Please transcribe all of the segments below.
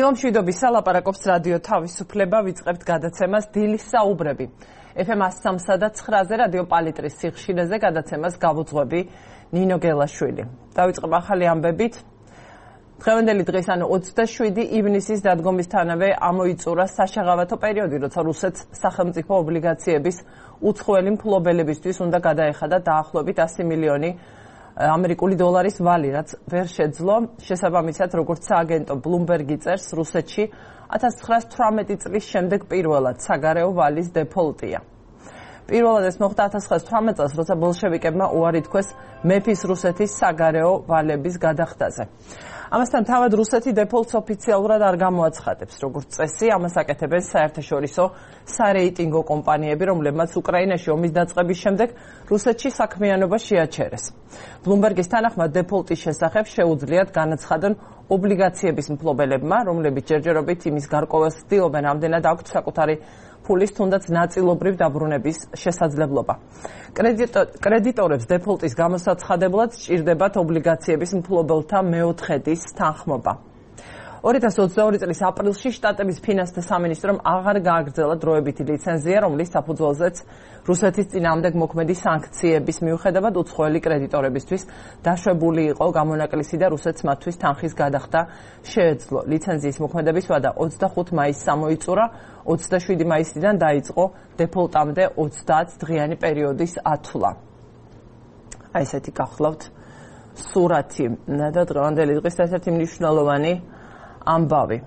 დღევანდელ მშვიდობის სალაპარაკობს რადიო თავისუფლება, ვიწყებთ გადაცემას დილის საუბრები. FM 103 და 9-ზე რადიო პალიტრის სიხშირეზე გადაცემას გავუძღვები ნინო გელაშვილი. დავიწყებ ახალი ამბებით. დღევანდელი დღის, ანუ 27 ივნისის დადგომისთანავე ამოიწურა საშაღავათო პერიოდი, როცა რუსეთს სახელმწიფო ობლიგაციების უცხოელი მფლობელებისთვის უნდა გადაეხადა დაახლოებით 100 მილიონი ამერიკული დოლარის ვალი, რაც ვერ შეძლო. შესაბამისად, როგორც სააგენტო Bloomberg წერს, რუსეთში 1918 წლის შემდეგ პირველად საგარეო ვალის დეფოლტია. პირველად ეს მოხდა 1918 წელს, როცა ბოლშევიკებმა უარი თქვეს მეფის რუსეთის საგარეო ვალების გადახდაზე. ამასთან თავად რუსეთი დეფოლტს ოფიციალურად არ გამოაცხადებს. როგორც წესი, ამას აკეთებენ საერთაშორისო სარეიტინგო კომპანიები, რომლებმაც უკრაინაში ომის დაწყების შემდეგ რუსეთში საქმიანობა შეაჩერეს. Bloomberg-ის თანახმად დეფოლტის შესახებ შეუძლიათ განაცხადონ ობლიგაციების მფლობელებმა, რომლებიც ჯერჯერობით იმის გარკვევას ცდილობენ, ამდენად აქვთ საკუთარი ფულის თუნდაც ნაწილობრივ დაბრუნების შესაძლებლობა. კრედიტორებს დეფოლტის გამოსაცხადებლად სჭირდებათ ობლიგაციების მფლობელთა მეოთხედის თანხმობა. 2022 წლის აპრილში შტატების ფინანსთა სამინისტრომ აღარ გააგრძელა დროებითი ლიცენზია, რომლის საფუძველზეც რუსეთის წინააღმდეგ მოქმედი სანქციების მიუხედავად უცხოელი კრედიტორებისთვის დაშვებული იყო გამონაკლისი და რუსეთს მათთვის თანხის გადახდა შეეძლო. ლიცენზიის მოქმედების ვადა 25 მაისს ამოიწურა, 27 მაისიდან დაიწყო დეფოლტამდე 30 დღიანი პერიოდის ათვლა. აი ესეთი გახლავთ სურათი და დღევანდელი დღის ერთ-ერთი მნიშვნელოვანი ამბავი.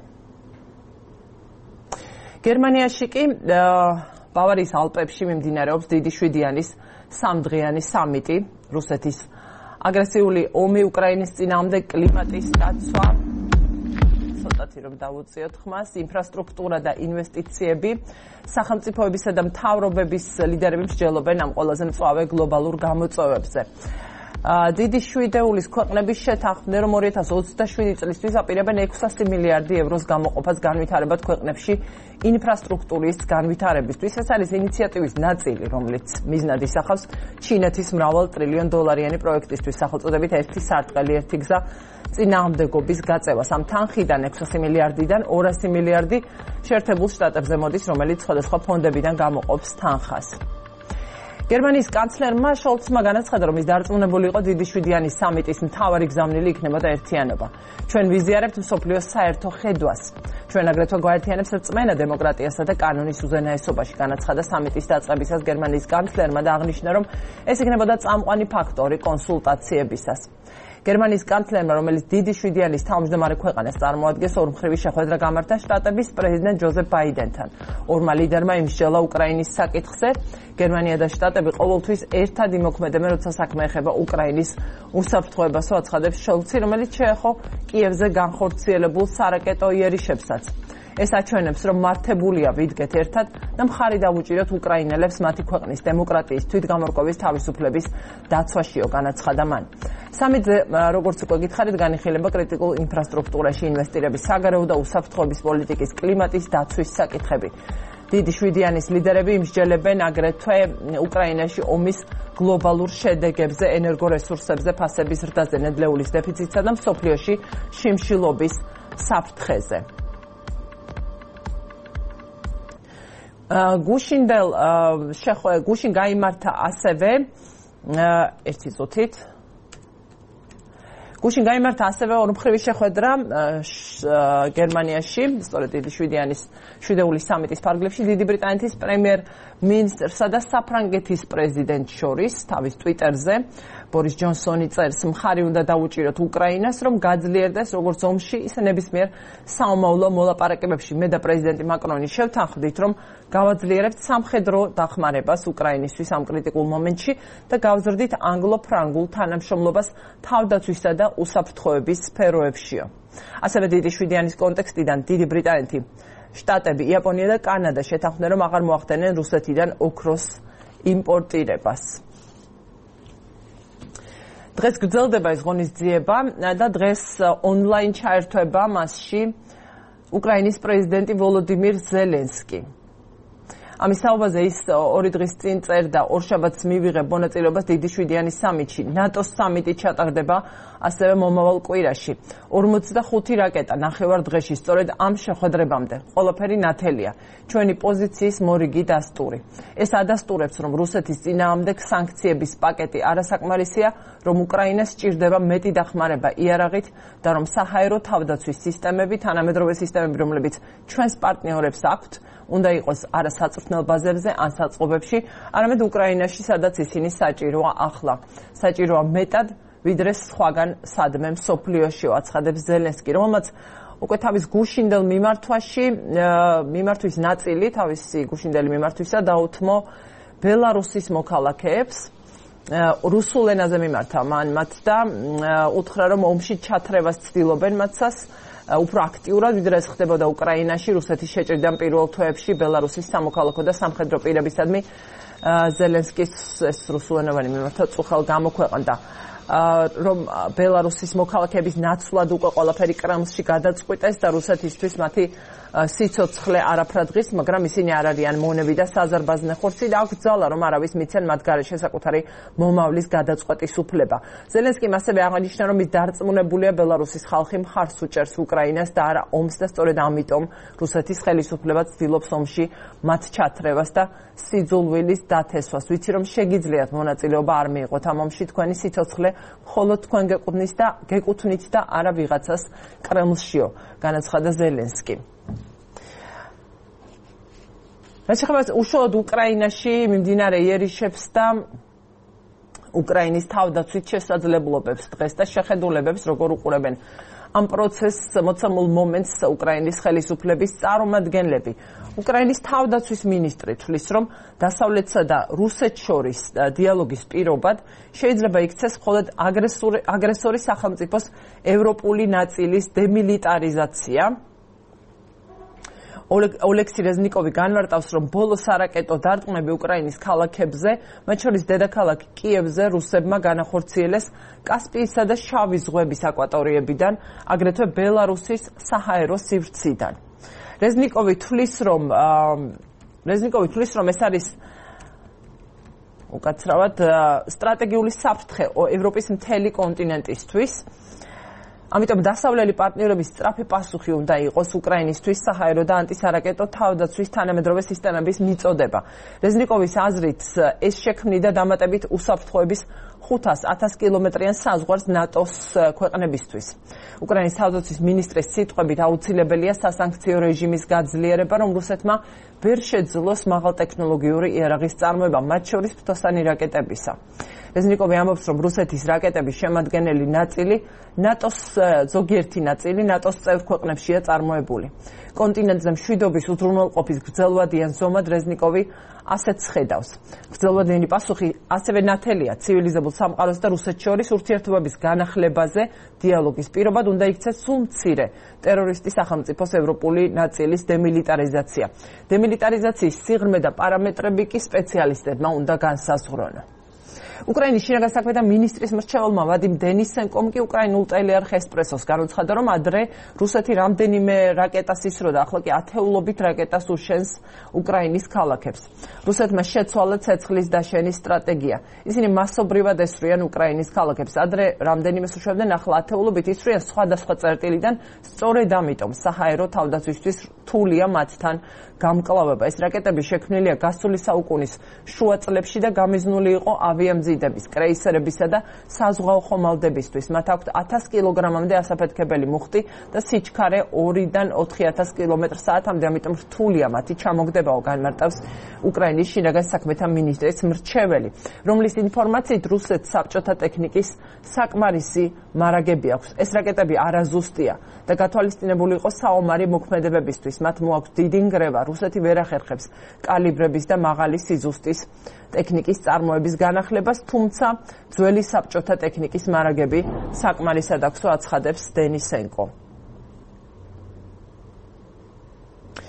გერმანიაში კი ბავარიის ალპებში მიმდინარეობს დიდი შვიდიანის სამდღიანი სამიტი, რუსეთის აგრესიული ომი უკრაინის წინააღმდეგ, კლიმატის დაცვა, ცოტათი რომ დავუწიოთ ხმას, ინფრასტრუქტურა და ინვესტიციები, სახელმწიფოებისა და მთავრობების ლიდერები მსჯელობენ ამ ყველაზე მწვავე გლობალურ გამოწვევებზე. დიდი შვიდეულის ქვეყნების შეთანხმდნენ, რომ 2027 წლისთვის აპირებენ 600 მილიარდი ევროს გამოყოფას განვითარებად ქვეყნებში ინფრასტრუქტურის განვითარებისთვის. ეს არის ინიციატივის ნაწილი, რომელიც მიზნად ისახავს ჩინეთის მრავალ ტრილიონ დოლარიანი პროექტისთვის, სახელწოდებით ერთი სარტყელი, ერთი გზა წინააღმდეგობის გაწევას. ამ თანხიდან 600 მილიარდიდან 200 მილიარდი შეერთებულ შტატებზე მოდის, რომელიც სხვადასხვა ფონდებიდან გამოყოფს თანხას. გერმანიის კანცლერმა შოლცმა განაცხადა, რომ ის დარწმუნებული იყო დიდი შვიდიანის სამიტის მთავარი გზავნილი იქნებოდა ერთიანობა. ჩვენ ვიზიარებთ მსოფლიოს საერთო ხედვას. ჩვენ აგრეთვე გვაერთიანებს რწმენა დემოკრატიასა და კანონის უზენაესობაში, განაცხადა სამიტის დაწყებისას გერმანიის კანცლერმა და აღნიშნა, რომ ეს იქნებოდა წამყვანი ფაქტორი კონსულტაციებისას. გერმანიის კანცლერმა, რომელიც დიდი შვიდიანის თავმჯდომარე ქვეყანას წარმოადგენს, ორმხრივი შეხვედრა გამართა შტატების პრეზიდენტ ჯოზეფ ბაიდენთან. ორმა ლიდერმა იმსჯელა უკრაინის საკითხზე. გერმანია და შტატები ყოველთვის ერთად იმოქმედებენ, როცა საქმე ეხება უკრაინის უსაფრთხოებასო, აცხადებს შოლცი, რომელიც შეეხო კიევზე განხორციელებულ სარაკეტო იერიშებსაც. ეს აჩვენებს, რომ მართებულია ვიდგეთ ერთად და მხარი დავუჭიროთ უკრაინელებს მათი ქვეყნის დემოკრატიის, თვითგამორკვევის თავისუფლების დაცვაშიო, განაცხადა მან. სამიტზე, როგორც უკვე გითხარით, განიხილება კრიტიკულ ინფრასტრუქტურაში ინვესტირების, საგარეო და უსაფრთხოების პოლიტიკის, კლიმატის დაცვის საკითხები. დიდი შვიდიანის ლიდერები იმსჯელებენ აგრეთვე უკრაინაში ომის გლობალურ შედეგებზე, ენერგორესურსებზე, ფასების ზრდაზე, ნედლეულის დეფიციტსა და მსოფლიოში შიმშილობის საფრთხეზე. გუშინ გაიმართა ასევე ერთი წუთით. გუშინ გაიმართა ასევე ორმხრივი შეხვედრა გერმანიაში, სწორედ დიდი შვიდეულის სამიტის ფარგლებში, დიდი ბრიტანეთის პრემიერ-მინისტრსა და საფრანგეთის პრეზიდენტს შორის. თავის ტვიტერზე ბორის ჯონსონი წერს, მხარი უნდა დავუჭიროთ უკრაინას, რომ გაძლიერდეს როგორც ომში, ისე ნებისმიერ საომავლო მოლაპარაკებებში. მე და პრეზიდენტი მაკრონი შევთანხმდით, რომ გავაძლიერებთ სამხედრო დახმარებას უკრაინისთვის ამ კრიტიკულ მომენტში და გავზრდით ანგლო-ფრანგულ თანამშრომლობას თავდაცვისა და უსაფრთხოების სფეროებშიო. ასევე დიდი შვიდიანის კონტექსტიდან დიდი ბრიტანეთი, შტატები, იაპონია და კანადა შეთანხმდნენ, რომ აღარ მოახდენენ რუსეთიდან ოქროს იმპორტირებას. დღეს გრძელდება ეს ღონისძიება და დღეს ონლაინ ჩაერთვება მასში უკრაინის პრეზიდენტი ვოლოდიმირ ზელენსკი. ამის საუბარზე ის 2 დღის წინ წერდა ორშაბათს მივიღებ მონაწილეობას დიდი შვიდიანი სამიტში. ნატოს სამიტი ჩატარდება ასევე მომავალ კვირაში. 45 რაკეტა ნახევარ დღეში სწორედ ამ შეხვედრებამდე. ყველაფერი ნათელია. ჩვენი პოზიციის მორიგი დასტური. ეს ადასტურებს, რომ რუსეთის წინააღმდეგ სანქციების პაკეტი არასაკმარისია, რომ უკრაინას სჭირდება მეტი დახმარება იარაღით და რომ საჰაერო თავდაცვის სისტემები, თანამედროვე სისტემები, რომლებიც ჩვენს პარტნიორებს აქვთ, უნდა იყოს არა საწვრთნელ ბაზებზე ან საწყობებში, არამედ უკრაინაში, სადაც ისინი საჭიროა ახლა. საჭიროა მეტად, ვიდრე სხვაგან სადმე მსოფლიოში, აცხადებს ზელენსკი, რომელმაც უკვე თავის გუშინდელ მიმართვის ნაწილი, თავისი გუშინდელი მიმართვისა დაუთმო ბელარუსის მოქალაქეებს, რუსულ ენაზე მიმართა მათ და უთხრა, რომ ომში ჩათრევას ცდილობენ მათსას, უფრო აქტიურად, ვიდრე ეს ხდებოდა უკრაინაში, რუსეთის შეჭრიდან პირველ თვეებში ბელარუსის სამოქალაქო და სამხედრო პირებისადმი ზელენსკის ეს რუსულენოვანი მიმართა წუხელ გამოქვეყნდა. რომ ბელარუსის მოქალაქეების ნაცვლად უკვე ყველაფერი კრემლში გადაწყვიტეს და რუსეთისთვის მათი სიცოცხლე არაფრად ღირს, მაგრამ ისინი არ არიან მონები და საზარბაზნეხორცი და აქვს ძალა, რომ არავის მიცენ მათ გარეშე საკუთარი მომავლის გადაწყვეტის უფლება. ზელენსკიმ ასევე აღნიშნა, რომ ის დარწმუნებულია ბელარუსის ხალხი მხარს უჭერს უკრაინას და არა ომს და სწორედ ამიტომ რუსეთის ხელისუფლება ცდილობს ომში მათ ჩათრევას და სიძულვილის დათესვას. ვიცი, რომ შეგიძლიათ მონაწილეობა არ მიიღოთ ამ ომში, თქვენი სიცოცხლე მხოლოდ თქვენ გეკუთვნით და არა ვიღაცას კრემლშიო, განაცხადა ზელენსკი. რაც ეხება უშუალოდ უკრაინაში მიმდინარე იერიშებს და უკრაინის თავდაცვით შესაძლებლობებს დღეს და შეხედულებებს, როგორ უყურებენ ამ პროცესს მოცემულ მომენტს უკრაინის ხელისუფლების წარმომადგენლები. უკრაინის თავდაცვის მინისტრი თვლის, რომ დასავლეთსა და რუსეთს შორის დიალოგის პირობად შეიძლება იქცეს მხოლოდ აგრესორის სახელმწიფოს ევროპული ნაწილის დემილიტარიზაცია. ოლექსი რეზნიკოვი განმარტავს, რომ ბოლო სარაკეტო დარტყმები უკრაინის ქალაქებზე, მათ შორის დედაქალაქ კიევზე რუსებმა განახორციელეს კასპიისა და შავი ზღვების აკვატორიებიდან, აგრეთვე ბელარუსის საჰაერო სივრციდან. რეზნიკოვი თვლის, რომ ეს არის უკაცრავად სტრატეგიული საფრთხე ევროპის მთელი კონტინენტისთვის. ამიტომ დასავლელი პარტნიორების სწრაფი პასუხი უნდა იყოს უკრაინისთვის საჰაერო და ანტისარაკეტო თავდაცვის თანამედროვე სისტემების მიწოდება. რეზნიკოვის აზრით, ეს შექმნიდა დამატებით უსაფრთხოების 500,000 კილომეტრიან საზღვარს ნატოს ქვეყნებისთვის. უკრაინის თავდაცვის მინისტრის სიტყვებით აუცილებელია სასანქციო რეჟიმის გაძლიერება, რომ რუსეთმა ვერ შეძლოს მაღალტექნოლოგიური იარაღის წარმოება, მათ შორის ფთოსანი რაკეტებისა. რეზნიკოვი ამბობს, რომ რუსეთის რაკეტების შემადგენელი ნაწილი ზოგიერთი ნაწილი ნატოს წევრ ქვეყნებშია წარმოებული. კონტინენტზე მშვიდობის უზრუნველყოფის გრძელვადიან ზომად რეზნიკოვი ასეც ხედავს. გრძელვადიანი პასუხი ასევე ნათელია ცივილიზებულ სამყაროს და რუსეთს შორის ურთიერთობების განახლებაზე დიალოგის პირობად უნდა იქცეს სულ მცირე ტერორისტის სახელმწიფოს ევროპული ნაწილის დემილიტარიზაცია. დემილიტარიზაციის სიღრმე და პარამეტრები კი სპეციალისტებმა უნდა განსაზღვრონ. უკრაინის შინაგან საქმეთა მინისტრის მრჩეველმა ვადიმ დენისენკომ კი უკრაინულ ტელეარხ ესპრესოს განუცხადა, რომ ადრე რუსეთი რამდენიმე რაკეტას ისროდა, ახლა კი ათეულობით რაკეტას უშენს უკრაინის ქალაქებს. რუსეთმა შეცვალა ცეცხლის დაშენის სტრატეგია. ისინი მასობრივად ესვრიან უკრაინის ქალაქებს. ადრე რამდენიმეს უშვებდნენ, ახლა ათეულობით ისვრიან სხვადასხვა წერტილიდან, სწორედ ამიტომ საჰაერო თავდაცვისთვის რთულია მათთან გამკლავება. ეს რაკეტები შექმნილია გასული საუკუნის შუა წლებში და გამიზნული იყო ავიამზიდების, კრეისერებისა და საზღვაო ხომალდებისთვის. მათ აქვთ 1000 კილოგრამამდე ასაფეთქებელი მუხტი და სიჩქარე 2-დან 4000 კმ/სთ-მდე, ამიტომ რთულია მათი ჩამოგდებაო, განმარტავს უკრაინის შინაგან საქმეთა მინისტრის მრჩეველი, რომლის ინფორმაციით რუსეთს საბჭოთა ტექნიკის საკმარისი მარაგები აქვს. ეს რაკეტები არაზუსტია და გათვალისწინებული იყო საომარი მოქმედებებისთვის. მათ მოაქვს დიდი ნგრევა, რუსეთი ვერ ახერხებს კალიბრების და მაღალი სიზუსტის ტექნიკის წარმოების განახლებას, თუმცა ძველი საბჭოთა ტექნიკის მარაგები საკმარისად აქვსო, აცხადებს დენისენკო.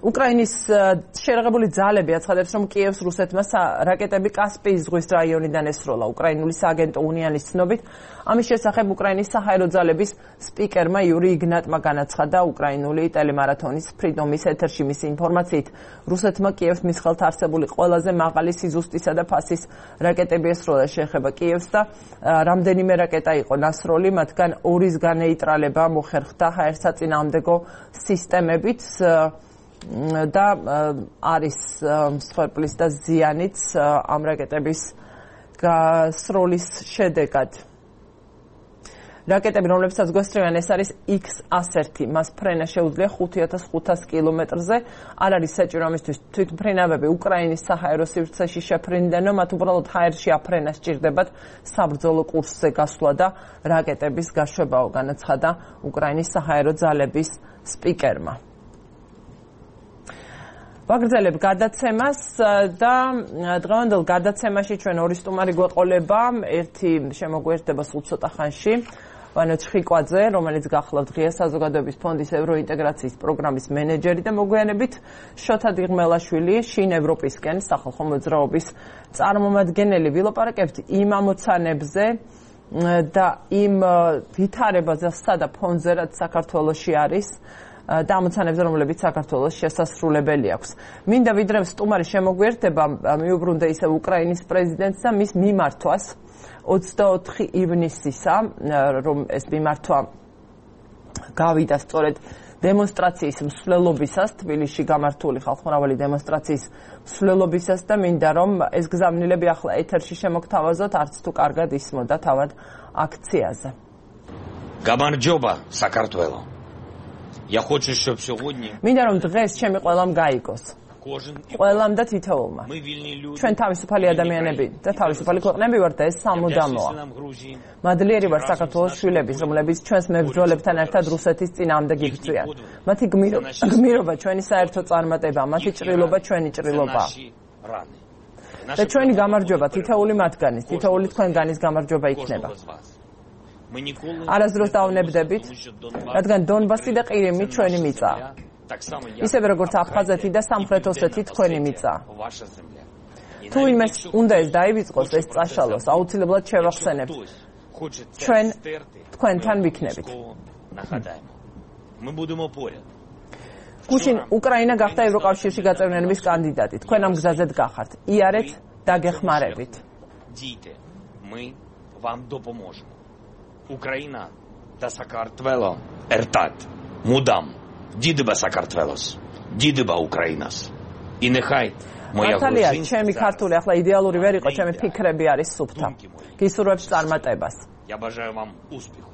უკრაინის შეერაღებული ძალები აცხადებს, რომ კიევს რუსეთმა რაკეტები კასპიის ზღვის რაიონიდან ესროლა. უკრაინული სააგენტო უნიანის ცნობით, ამის შესახებ უკრაინის საჰაერო ძალების სპიკერმა იური იგნატმა განაცხადა უკრაინული ტელემარათონის ფრიდომის ეთერში მისი ინფორმაციით. რუსეთმა კიევს მის ხელთ არსებული ყველაზე მაღალი სიზუსტისა და ფასის რაკეტები ესროლა. შეეხება კიევს და რამდენიმე რაკეტა იყო ნასროლი, მათგან 2-ის განეიტრალება მოხერხდა ჰაერსაწინააღმდეგო სისტემებით. და არის მსხვერპლის და ზიანიც ამ რაკეტების გასროლის შედეგად. რაკეტები, რომლებსაც გვესწრებიან, ეს არის X-101. მას ფრენა შეუძლია 5500 კილომეტრზე. არ არის საჭირო ამისთვის თვითმფრინავები უკრაინის საჰაერო სივრცეში შეფრინდნენო, მათ უბრალოდ ჰაერში აფრენა სჭირდებათ საბრძოლო კურსზე გასვლა და რაკეტების გაშვებაო, განაცხადა უკრაინის საჰაერო ძალების სპიკერმა. ვაგრძელებ გადაცემას და დღევანდელ გადაცემაში ჩვენ ორი სტუმარი გვეყოლება. ერთი შემოგვიერთდება სულ ცოტა ხანში, ვანო ჩხიკვაძე, რომელიც გახლავთ ღია საზოგადოების ფონდის ევროინტეგრაციის პროგრამის მენეჯერი და მოგვიანებით შოთა დიღმელაშვილი, შინ ევროპისკენ სახალხო მოძრაობის წარმომადგენელი. ვილაპარაკებთ იმ ამოცანებზე და იმ ვითარებაზე და ფონზე, რაც საქართველოში არის. და ამოცანებზე, რომლებიც საქართველოს შესასრულებელი აქვს. მინდა ვიდრე სტუმარი შემოგვიერთდება, მიუბრუნდე ისევ უკრაინის პრეზიდენტს და მის მიმართვას 24 ივნისისა, რომ ეს მიმართვა გავიდა სწორედ დემონსტრაციის მსვლელობისას, თბილისში გამართული ხალხმრავალი დემონსტრაციის მსვლელობისას და მინდა რომ ეს გზავნილები ახლა ეთერში შემოგთავაზოთ, არც თუ კარგად ისმოდა თავად აქციაზე. გამარჯობა საქართველო. Я хочу, чтобы сегодня მინდა რომ დღეს ჩემი ყველამ გაიგოს. ყველამ და თითოეულმა. ჩვენ თავისუფალი ადამიანები და თავისუფალი ქვეყნები ვართ და ეს სამუდამოა. მადლიერი ვარ საქართველოს შვილების, რომლებიც ჩვენს მებრძოლებთან ერთად რუსეთის წინააღმდეგ იბრძვიან. მათი გმირობა ჩვენი საერთო წარმატება, მათი ჭრილობა ჩვენი ჭრილობაა. და ჩვენი გამარჯვება თითოეული მათგანის, თითოეული თქვენგანის გამარჯვება იქნება. არასდროს დავნებდებით, რადგან დონბასი და ყირიმი ჩვენი მიწაა. ისევე როგორც აფხაზეთი და სამხრეთ ოსეთი თქვენი მიწაა. თუ იმეს უნდა ეს დაივიწყოს, ეს წაშალოს, აუცილებლად შევახსენებთ. ჩვენ თქვენთან ვიქნებით. გუშინ უკრაინა გახდა ევროკავშირში გაწევრიანების კანდიდატი. თქვენ ამ გზაზეც გახართ. იარეთ და გეხმარებით. Ukraina და საქართველო ერთად მუდამ დიდება საქართველოს, დიდება უკრაინას. ინეხაი მოია გურჟინსკი. ჩემი ქართული ახლა იდეალური ვერ იყო, ჩემი ფიქრები არის სუფთა. გისურვებს წარმატებას. Я бажаю вам успеху.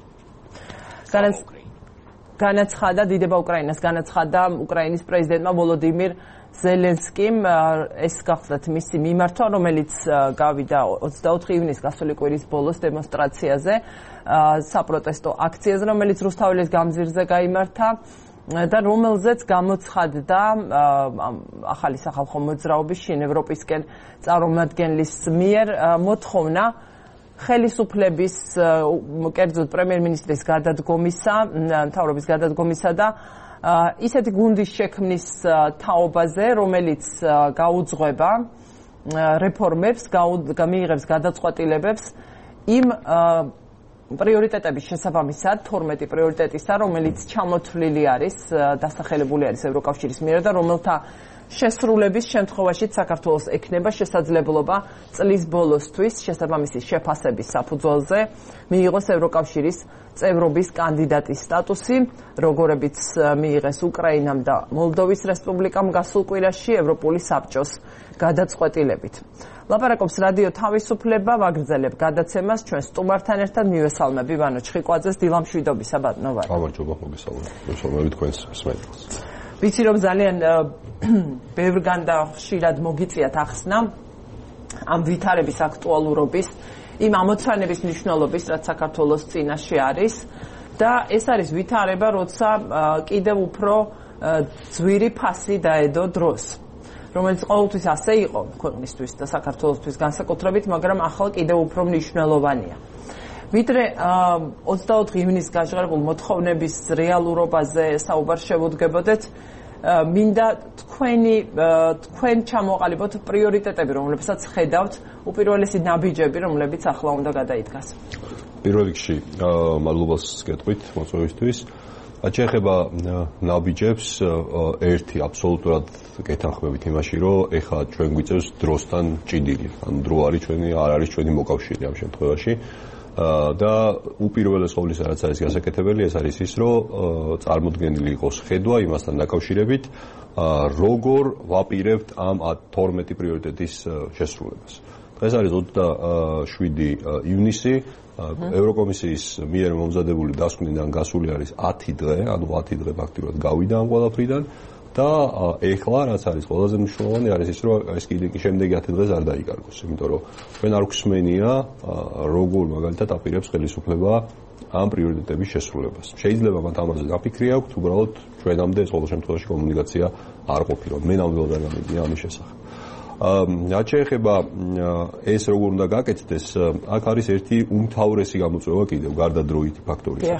განაცხადა დიდება უკრაინას, განაცხადა უკრაინის პრეზიდენტმა ვოლოდიმირ ზელენსკიმ. ეს გახლავთ მისი მიმართვა, რომელიც გავიდა 24 ივნის გასული კვირის ბოლოს დემონსტრაციაზე, საპროტესტო აქციაზე, რომელიც რუსთაველის გამზირზე გაიმართა და რომელზეც გამოცხადდა ახალი სახალხო მოძრაობის შინ ევროპისკენ წარმომადგენლის მიერ მოთხოვნა ხელისუფლების, კერძოდ პრემიერ-მინისტრის გადადგომისა, მთავრობის გადადგომისა და ისეთი გუნდის შექმნის თაობაზე, რომელიც გაუძღვება რეფორმებს, მიიღებს გადაწყვეტილებებს იმ პრიორიტეტების შესაბამისად, 12 პრიორიტეტისა, რომელიც ჩამოთვლილი არის, დასახელებული არის ევროკავშირის მიერ და რომელთა შესრულების შემთხვევაში საქართველოს ექნება შესაძლებლობა წლის ბოლოსთვის შესაბამისი შეფასების საფუძველზე მიიღოს ევროკავშირის წევრობის კანდიდატის სტატუსი, როგორებიც მიიღეს უკრაინამ და მოლდოვის რესპუბლიკამ გასულ კვირაში ევროპული საბჭოს გადაწყვეტილებით. ლაპარაკობს რადიო თავისუფლება, ვაგრძელებ გადაცემას ჩვენ სტუმართან ერთად მივესალმები ვანო ჩხიკვაძეს, დილამშვიდობისა ბატონო ვარ. გამარჯობა, მოგესალმებით თქვენს მსმენელს. ვიცი რომ ძალიან ბევრგან და ხშირად მოგიწიათ ახსნა ამ ვითარების აქტუალურობის, იმ ამოცანების მნიშვნელობის, რაც საქართველოს წინაშე არის და ეს არის ვითარება, როცა კიდევ უფრო ძვირი ფასი დაედო დროს, რომელიც ყოველთვის ასე იყო ქვეყნისთვის და საქართველოსთვის განსაკუთრებით, მაგრამ ახლა კიდევ უფრო მნიშვნელოვანია. ვიდრე 24 ივნის გაჟღერებულ მოთხოვნების რეალურობაზე საუბარ შევუდგებოდეთ, მინდა თქვენ ჩამოყალიბოთ პრიორიტეტები, რომლებსაც ხედავთ, უპირველესი ნაბიჯები, რომლებიც ახლა უნდა გადაიდგას. პირველ რიგში, მადლობას გეტყვით მოწვევისთვის. შეეხება ნაბიჯებს, ერთი აბსოლუტურად გეთანხმებით იმაში, რომ ეხლა ჩვენ გვიწევს დროსთან ჭიდილი. ანუ დრო არ არის ჩვენი მოკავშირე ამ შემთხვევაში. და უპირველეს ყოვლისა, რაც არის გასაკეთებელი, ეს არის ის, რომ წარმოდგენილი იყოს ხედვა იმასთან დაკავშირებით, როგორ ვაპირებთ ამ 12 პრიორიტეტის შესრულებას. დღეს არის 27 ივნისი, ევროკომისიის მიერ მომზადებული დასკვნიდან გასული არის 10 დღე, ანუ 10 დღე ფაქტიურად გავიდა ამ ყველაფრიდან და ეხლა რაც არის ყველაზე მნიშვნელოვანი არის ის, რომ ეს კიდე შემდეგი 10 დღეს არ დაიკარგოს, იმიტომ რომ ჩვენ არ გვსმენია როგორ მაგალითად აპირებს ხელისუფლება ამ პრიორიტეტების შესრულებას. შეიძლება მათ ამაზე დაფიქრი აქვთ, უბრალოდ ჩვენამდე ეს ყოველ შემთხვევაში კომუნიკაცია არ ყოფილა. მე ნამდვილად არ გამიგია ამის შესახებ. რაც შეეხება ეს როგორ უნდა გაკეთდეს, აქ არის ერთი უმთავრესი გამოწვევა კიდევ გარდა დროითი ფაქტორისა.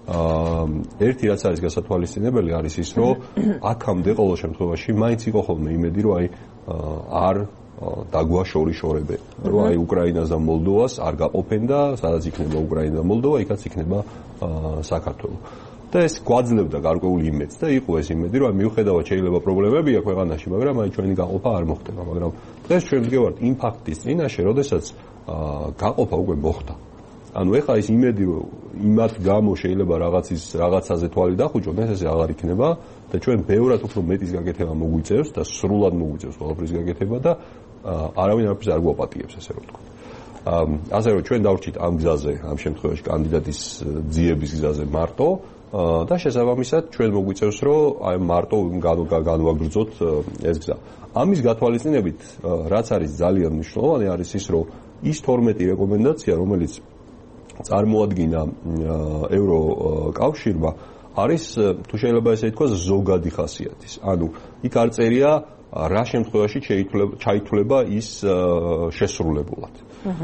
ერთი რაც არის გასათვალისწინებელი არის ის, რომ აქამდე ყოველ შემთხვევაში მაინც იყო ხოლმე იმედი, რომ არ დაგვა შორიშორები, რომ უკრაინას და მოლდოვას არ გაყოფენ და სადაც იქნება უკრაინა და მოლდოვა, იქაც იქნება საქართველო. და ეს გვაძლევდა გარკვეული იმედს და იყო ეს იმედი, რომ მიუხედავად შეიძლება პრობლემებია ქვეყანაში, მაგრამ ჩვენი გაყოფა არ მოხდება, მაგრამ დღეს ჩვენ ვდგევართ იმ ფაქტის წინაშე, როდესაც გაყოფა უკვე მოხდა. ანუ ეხლა ის იმედი, რომ იმათ გამო შეიძლება რაღაცაზე თვალი დახუჭონ, ეს აღარ იქნება და ჩვენ ბევრად უფრო მეტის გაკეთება მოგვიწევს და სრულად მოგვიწევს ყველაფრის გაკეთება და არავინ არაფერს არ გვაპატიებს, ესე რომ ვთქვათ. ასე რომ ჩვენ დავრჩით ამ გზაზე, ამ შემთხვევაში კანდიდატის ძიების გზაზე მარტო და შესაბამისად ჩვენ მოგვიწევს, რომ აი მარტო განვაგრძოთ ეს გზა. ამის გათვალისწინებით, რაც არის ძალიან მნიშვნელოვანი, არის ის, რომ ის 12 რეკომენდაცია, რომელიც წარმოადგინა ევროკავშირმა, არის თუ შეიძლება ესე ითქვას ზოგადი ხასიათის. ანუ იქ არ წერია რა შემთხვევაში ჩაითვლება ის შესრულებულად.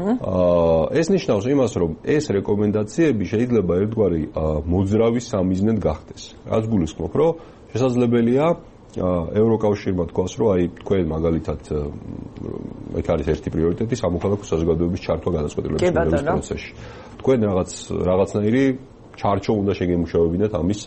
ეს ნიშნავს იმას, რომ ეს რეკომენდაციები შეიძლება ერთგვარი მოძრავი სამიზნედ გახდეს. რაც გულისხმობ, რომ შესაძლებელია ევროკავშირმა თქვას, რომ აი თქვენ მაგალითად ეს არის ერთი პრიორიტეტი სამოქალაქო საზოგადოების ჩართვა გადაწყვეტილების პროცესში. თქვენ რაღაცნაირი ჩარჩო უნდა შეგემუშავებინათ ამის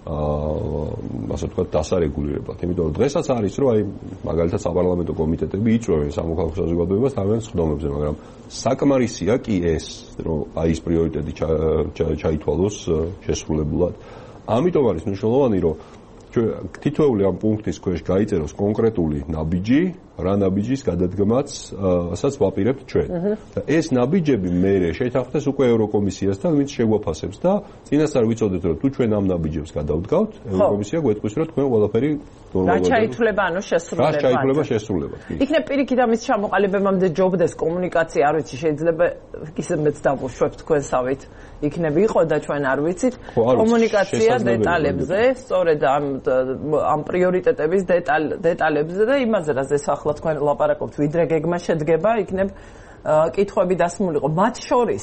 ასე ვთქვათ დასარეგულირებლად. იმიტომ რომ დღესაც არის, რომ აი მაგალითად საპარლამენტო კომიტეტები იწვევენ სამოქალაქო საზოგადოებას თავიანთ სხდომებზე, მაგრამ საკმარისია კი ეს, რომ აი ეს პრიორიტეტი ჩაითვალოს შესრულებულად. ამიტომ არის მნიშვნელოვანი, რომ თითოეული ამ პუნქტის ქვეშ გაიწეროს კონკრეტული ნაბიჯი, რა ნაბიჯის გადადგმაც, ასაც ვაპირებთ ჩვენ. და ეს ნაბიჯები მერე შეეთანხმდეს უკვე ევროკომისიასთან, ვინც შეგვაფასებს და წინასწარ ვიცოდეთ, რომ თუ ჩვენ ამ ნაბიჯებს გადავდგავთ, ევროკომისია გვეტყვის, რომ თქვენ ყველაფერი რა ჩაითვლება, ანუ შესრულებად. რა ჩაითვლება შესრულებად. იქნებ პირიქით ამის ჩამოყალიბებამდე ჯობდეს კომუნიკაცია, არ ვიცი, შეიძლება ისედაც დავუშვებ თქვენსავით. იქნები იყო და ჩვენ არ ვიცით კომუნიკაცია დეტალებზე, სწორედ ამ პრიორიტეტების დეტალებზე და იმაზე, რაზეც ახლა თქვენ ლაპარაკობთ, ვიდრე გეგმა შედგება, იქნებ კითხვები დასმულიყო. მათ შორის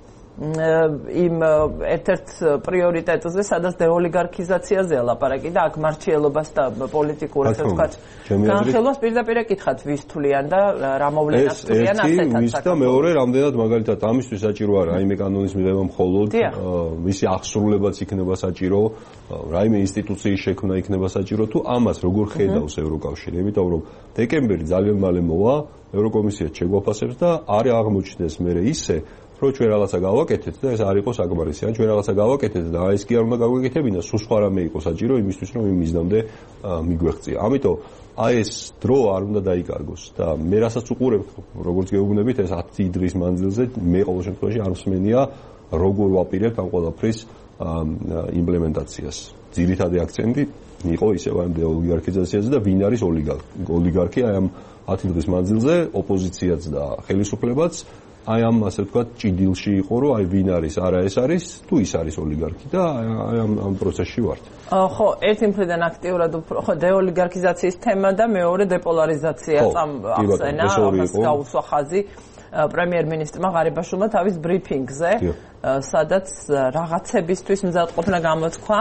იმ ერთ-ერთ პრიორიტეტზე, სადაც დეოლიგარქიზაციაზეა ლაპარაკი და აქ მარჩიელობას და პოლიტიკურ ასე ვთქვათ, განხილვას პირდაპირ ეკითხათ, ვის თვლიან და რა მოვლენას თვლიან ასეთაც. ეს და მეორე, რამდენად მაგალითად ამისთვის საჭირო არა რაიმე კანონის მიღება მხოლოდ, მისი აღსრულებაც იქნება საჭირო, რაიმე ინსტიტუციის შექმნა იქნება საჭირო, თუ ამას როგორ ხედავს ევროკავშირი, იმიტომ რომ დეკემბერი ძალიან მალე მოვა, ევროკომისია შეგვაფასებს და არ აღმოჩნდეს მერე ისე რომ ჩვენ რაღაცა გავაკეთეთ და ეს არ იყოს საკმარისი. ან ჩვენ რაღაცა გავაკეთეთ და ეს კი არ უნდა გავაკეთებინა, სულ სხვა რამე იყო საჭირო იმისთვის, რომ იმ მიზნამდე მიგვეღწია. ამიტომ აი ეს დრო არ უნდა დაიკარგოს და მე რასაც უყურებ, როგორც გეუბნებით, ეს 10 დღის მანძილზე მე ყოველ შემთხვევაში არ მსმენია, როგორ ვაპირებთ ამ ყველაფრის იმპლემენტაციას. ძირითადი აქცენტი იყო ისევ ამ ოლიგარქიზაციაზე და ვინ არის ოლიგარქი აი ამ 10 დღის მანძილზე, ოპოზიციაც და ხელისუფლებაც აი ამ ასე ვთქვათ ჭიდილში იყო, რომ აი ვინ არის, არა ეს არის, თუ ის არის ოლიგარქი და აი ამ პროცესში ვართ. ხო, ერთი მხრიდან აქტიურად ხო დეოლიგარქიზაციის თემა და მეორე დეპოლარიზაცია ახსენა, ამას გაუსვა ხაზი. პრემიერ-მინისტრმა ღარიბაშვილმა თავის ბრიფინგზე, სადაც რაღაცებისთვის მზადყოფნა გამოთქვა,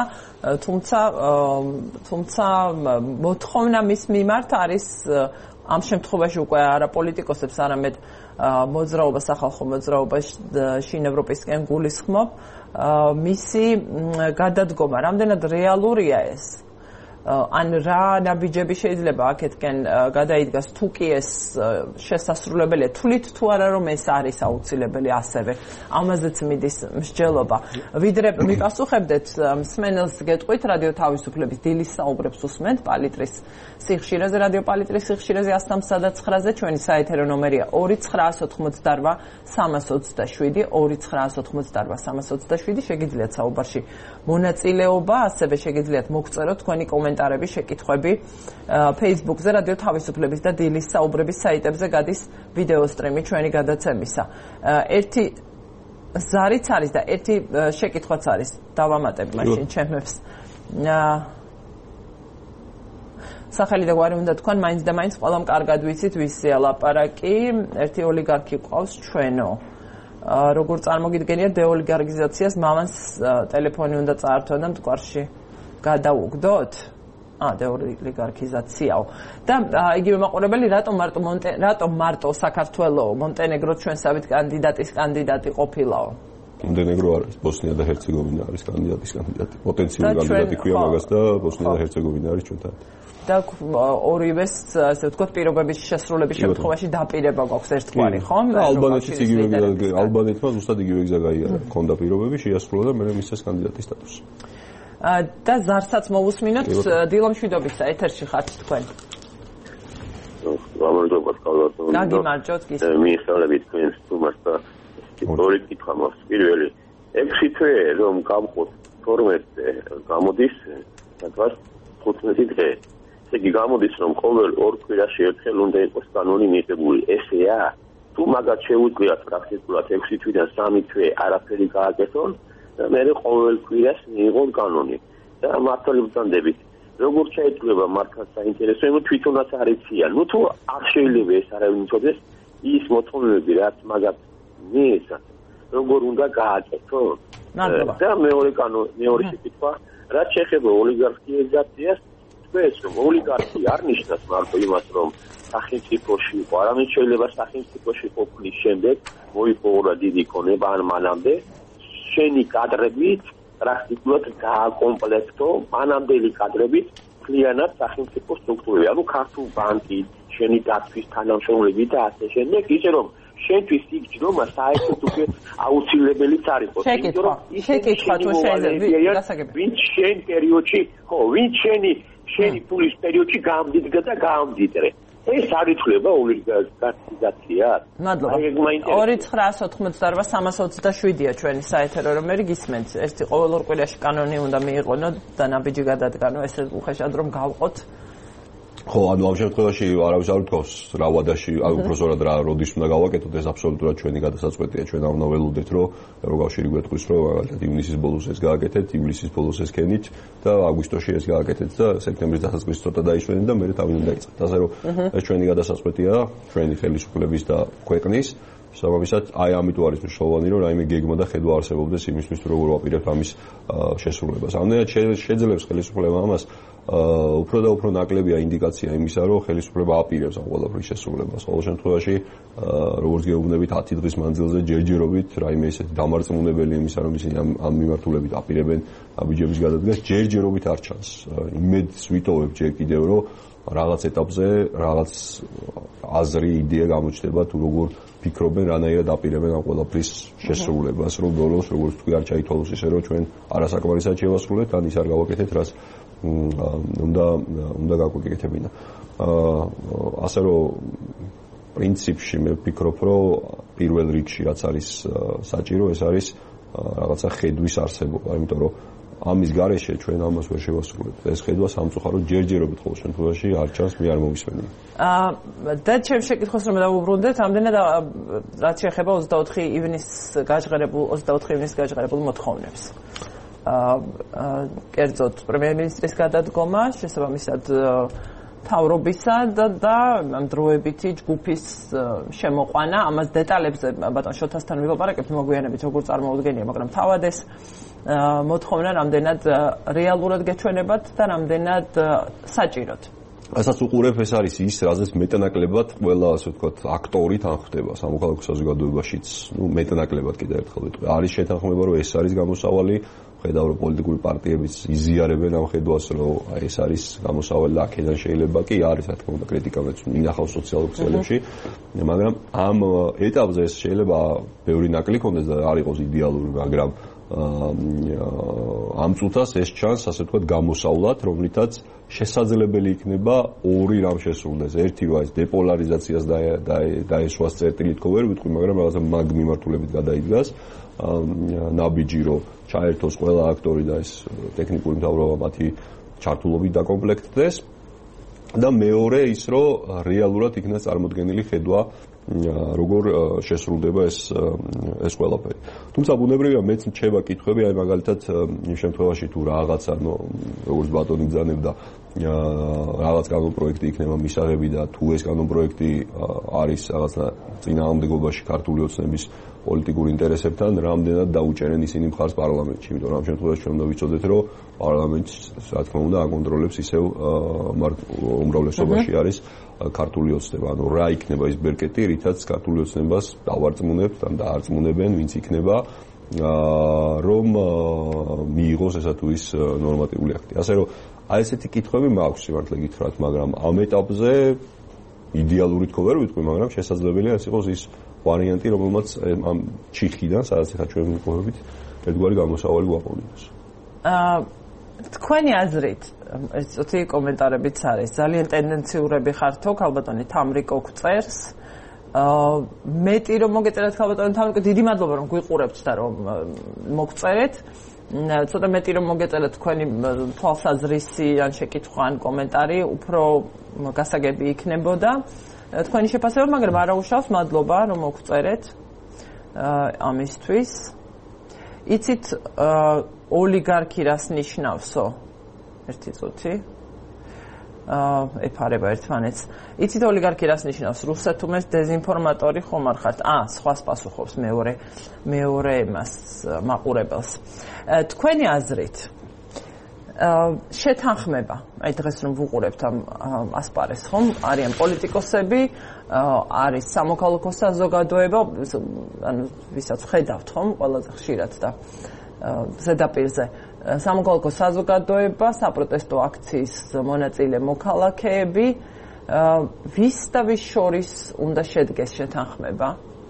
თუმცა მოთხოვნა მის მიმართ არის ამ შემთხვევაში უკვე არა პოლიტიკოსებს, არამედ მოძრაობა, სახალხო მოძრაობა შინ ევროპისკენ გულისხმობ, მისი გადადგომა. რამდენად რეალურია ეს? ან რა ნაბიჯები შეიძლება აქეთკენ გადაიდგას თუ კი ეს შესასრულებელია, თვლით თუ არა რომ ეს არის აუცილებელი ასევე, ამაზეც მიდის მსჯელობა. ვიდრე მიპასუხებდეთ მსმენელს გეტყვით რადიო თავისუფლების დილის საუბრებს უსმენთ პალიტრის სიხშირეზე, რადიო პალიტრის სიხშირეზე 103-ზე, ჩვენი საეთერო ნომერია 2998327, 2998327, შეგიძლიათ საუბარში მონაწილეობა, ასევე შეგიძლიათ მოგწეროთ თქვენი კომენტარები, შეკითხვები Facebook-ზე, რადიო თავისუფლების და დილის საუბრების საიტებზე გადის ვიდეო სტრიმი ჩვენი გადაცემისა. ერთი ზარიც არის და ერთი შეკითხვაც არის. დავამატებ მაშინ ჩემებს. სახელი და გვარი უნდა თქვან, მაინც და მაინც ყველამ კარგად ვიცით ვისია ლაპარაკი, ერთი ოლიგარქი ყავს ჩვენო. როგორ წარმოგიდგენიათ დეოლიგარქიზაციას, მამას ტელეფონი უნდა წაართვა და მტკვარში გადაუგდოთ? დეოლიგარქიზაციაო. და იგივე მაყურებელი, რატომ მარტო საქართველო, მონტენეგრო ჩვენსავით კანდიდატი ყოფილაო? მონტენეგრო არის, ბოსნია და ჰერცეგოვინა არის კანდიდატი, პოტენციური კანდიდატი ქვია მაგას და ბოსნია და ჰერცეგოვინა არის ჩვენთან. და ორივეს, ასე ვთქვათ, პირობების შესრულების შემთხვევაში დაპირება გვაქვს ერთგვარი, ხო? ალბანეთიც იგივე, ალბანეთმა ზუსტად იგივე გზა გაიარა, ჰქონდა პირობები, შეასრულა და მე მისცეს კანდიდატის სტატუსი. და ზარსაც მოვუსმინოთ, დილო მშვიდობისა, ეთერში ხართ თქვენ. გამარჯობა, კალათო. გაგიმარჯოთ, გისმენთ. მიესალმებით თქვენს თუმას და ორი კითხვა მაქვს. პირველი, 6 თვე რომ გავყოთ 12-ზე გამოდის, თქვათ 15 დღე. ესე იგი გამოდის რომ ყოველ 2 კვირაში ერთხელ უნდა იყოს კანონი მიღებული. ესეა? თუ მაგათ შეუძლიათ პრაქტიკულად 6 თვიდან 3 თვე არაფერი გააკეთონ, მე ყოველ კვირას მიიღონ კანონი. და მართალი ვწანდებით. როგორ შეიძლება მართლა საინტერესო, იმით თვითონაც არ იციან. ნუ თუ არ შეიძლება ეს არავინ იცოდეს, ის მოთხოვნები რაც მაგათ მიეცათ, როგორ უნდა გააკეთონ. და მეორე შეკითხვა, რაც შეეხება ოლიგარქიზაციას, თქვენს რომ ოლიგარქი არ ნიშნავს მარტო იმას, რომ სახელმწიფოში იყო, არამედ შეიძლება სახელმწიფოში ყოფნის შემდეგ მოიპოვო დიდი ქონება ან მანამდე შენი კადრებით პრაქტიკულად გააკომპლექტო მანამდელი კადრებით მთლიანად სახელმწიფო სტრუქტურები, ანუ ქართულ ბანკი, შენი დაცვის თანამშრომლები და ასე შემდეგ, ისე რომ შენთვის იქ ჯდომა საერთოდ უკვე აუცილებელიც არ იყოს. შეკითხვა თუ შეიძლება, ვინც შენ პერიოდში, ვინც შენი პულის პერიოდში გაამდიდგა და გაამდიდრე. ეს არ იცვლება ოლიგარქიზაციას. მადლობა. 2998327-ია ჩვენი საეთერო ნომერი, გისმენთ. ერთი ყოველ 2 კვირაში კანონი უნდა მიიღონო და ნაბიჯი გადადგანო, ესე უხეშად რომ გავყოთ. ხო, ანუ ამ შემთხვევაში არავის არ უთქვავს რა ვადაში, უბრალოდ რა როდის უნდა გავაკეთოთ, ეს აბსოლუტურად ჩვენი გადასაწყვეტია. ჩვენ არ ვნაველოდეთ, რომ ევროკავშირი გვეთქვის, რომ მაგალითად ივნისის ბოლოს ეს გააკეთეთ, ივლისის ბოლოს ეს ქენით და აგვისტოში ეს გააკეთეთ და სექტემბრის დასაწყისში ცოტა დაისვენეთ და მერე თავიდან დაიწყეთ. ასე რომ ეს ჩვენი გადასაწყვეტია, ჩვენი ხელისუფლების და ქვეყნის. შესაბამისად, აი ამიტომ არის მნიშვნელოვანი, რომ რაიმე გეგმა და ხედვა არსებობდეს იმისთვის, თუ როგორ ვაპირებთ ამის შესრულებას. ამდენად შეძლებს ხელისუფლება ამას, უფრო და უფრო ნაკლებია ინდიკაცია იმისა, რომ ხელისუფლება აპირებს ამ ყველაფრის შესრულებას. ყოველ შემთხვევაში, როგორც გეუბნებით, 10 დღის მანძილზე ჯერჯერობით რაიმე ისეთი დამარწმუნებელი იმისა, რომ ისინი ამ მიმართულებით აპირებენ ნაბიჯების გადადგას, ჯერჯერობით არ ჩანს. იმედს ვიტოვებ ჯერ კიდევ, რომ რაღაც ეტაპზე რაღაც აზრი, იდეა გამოჩნდება, თუ როგორ ფიქრობენ, რანაირად აპირებენ ამ ყველაფრის შესრულებას, რომ ბოლოს, როგორც თქვი, არ ჩაითვალოს ისე, რომ ჩვენ არასაკმარისად შევასრულეთ, ან ის არ გავაკეთეთ, რაც უნდა გაგვეკეთებინა. ასე რომ პრინციპში მე ვფიქრობ, რომ პირველ რიგში რაც არის საჭირო, ეს არის რაღაცა ხედვის არსებობა, იმიტომ რომ ამის გარეშე ჩვენ ამას ვერ შევასრულებთ. ეს ხედვა სამწუხაროდ ჯერჯერობით ყოველ შემთხვევაში არ ჩანს, მე არ მომისმენია. და ჩემს შეკითხვას რომ დავუბრუნდეთ, ამდენად რაც შეეხება 24 ივნისს გაჟღერებულ მოთხოვნებს. კერძოდ პრემიერ-მინისტრის გადადგომა, შესაბამისად თავრობისა და დროებითი ჯგუფის შემოყვანა. ამას დეტალებზე ბატონ შოთასთან ვილაპარაკებთ მოგვიანებით როგორ წარმოუდგენია, მაგრამ თავად ეს მოთხოვნა რამდენად რეალურად გეჩვენებათ და რამდენად საჭიროთ. ასაც უყურებ, ეს არის ის, რაზეც მეტანაკლებად ყველა, ასე ვთქვათ, აქტორი თანხმდება სამოქალაქო საზოგადოებაშიც. მეტანაკლებად კიდევ ერთხელ ვიტყვი. არის შეთანხმება, რომ ეს არის გამოსავალი, ხედავ რომ პოლიტიკური პარტიებიც იზიარებენ ამ ხედვას, რომ ეს არის გამოსავალი და აქედან შეიძლება კი არის, რა თქმა უნდა, კრიტიკა მინახავს სოციალურ ქსელებში, მაგრამ ამ ეტაპზე ეს შეიძლება ბევრი ნაკლი კონდეს და არ იყოს იდეალური, მაგრამ ამ წუთას ეს ჩანს, ასე ვთქვათ, გამოსავლად, რომლითაც შესაძლებელი იქნება ორი რამ შესრულდეს. ერთი რა ის დეპოლარიზაციას დაესვას წერტილი თქო ვერ ვიტყვი, მაგრამ რაღაცა მაგ მიმართულებით გადაიდგას. ნაბიჯი რომ ჩაერთოს ყველა აქტორი და ეს ტექნიკური მთავრობა მათი ჩართულობით დაკომპლექტდეს და მეორე ის რომ რეალურად იქნას წარმოდგენილი ხედვა როგორ შესრულდება ეს ყველაფერი. თუმცა ბუნებრივია მეც მრჩება კითხვები, აი მაგალითად იმ შემთხვევაში თუ რაღაცა როგორც ბატონი ბრძანებდა რაღაც კანონპროექტი იქნება მისაღები და თუ ეს კანონპროექტი არის რაღაცა წინააღმდეგობაში ქართული ოცნების პოლიტიკურ ინტერესებთან, რამდენად დაუჭერენ ისინი მხარს პარლამენტში, იმიტომ რომ ამ შემთხვევაში ჩვენ უნდა ვიცოდეთ, რომ პარლამენტი, რა თქმა უნდა, აკონტროლებს ისევ უმრავლესობაში არის ქართული ოცნება. ანუ რა იქნება ის ბერკეტი, რითაც ქართული ოცნებას დავარწმუნებთ ან დაარწმუნებენ, ვინც იქნება, რომ მიიღოს ესა თუ ის ნორმატიული აქტი. ასე რომ აი ესეთი კითხვები მაქვს სიმართლე გითხრათ, მაგრამ ამ ეტაპზე იდეალური თქო ვერ ვიტყვი, მაგრამ შესაძლებელია ეს იყოს ის ვარიანტი, რომელმაც ამ ჩიხიდან, სადაც ახლა ჩვენ ვიყვებით, ერთგვარი გამოსავალი გვაყოლინოს. თქვენი აზრით, ეს ცოტი კომენტარებიც არის, ძალიან ტენდენციურები ხართო, ქალბატონი თამრიკო გწერს. მეტი რომ მოგეწერეთ ქალბატონი თამრიკო, დიდი მადლობა რომ გვიყურებთ და რომ მოგწერეთ. ცოტა მეტი რომ მოგეწერეთ თქვენი თვალსაზრისი ან შეკითხვა ან კომენტარი, უფრო გასაგები იქნებოდა. თქვენი შეფასება, მაგრამ არაუშავს, მადლობა რომ მოგწერეთ ამისთვის. იცით ოლიგარქი რას ნიშნავსო? ერთი წუთი. ეფარება ერთმანეთს. იცით ოლიგარქი რას ნიშნავს? რუსეთუმეს დეზინფორმატორი ხომ არ ხართ? სხვას პასუხობს მეორე მას მაყურებელს. თქვენი აზრით შეთანხმება, აი დღეს რომ ვუყურებთ ამ ასპარეზს, ხომ? არიან პოლიტიკოსები, არის სამოქალაქო საზოგადოება, ანუ ვისაც ხედავთ, ხომ? ყველაზე ხშირად და ზედაპირზე სამოქალაქო საზოგადოება, საპროტესტო აქციის მონაწილე მოქალაქეები, ვის და ვის შორის უნდა შედგეს შეთანხმება?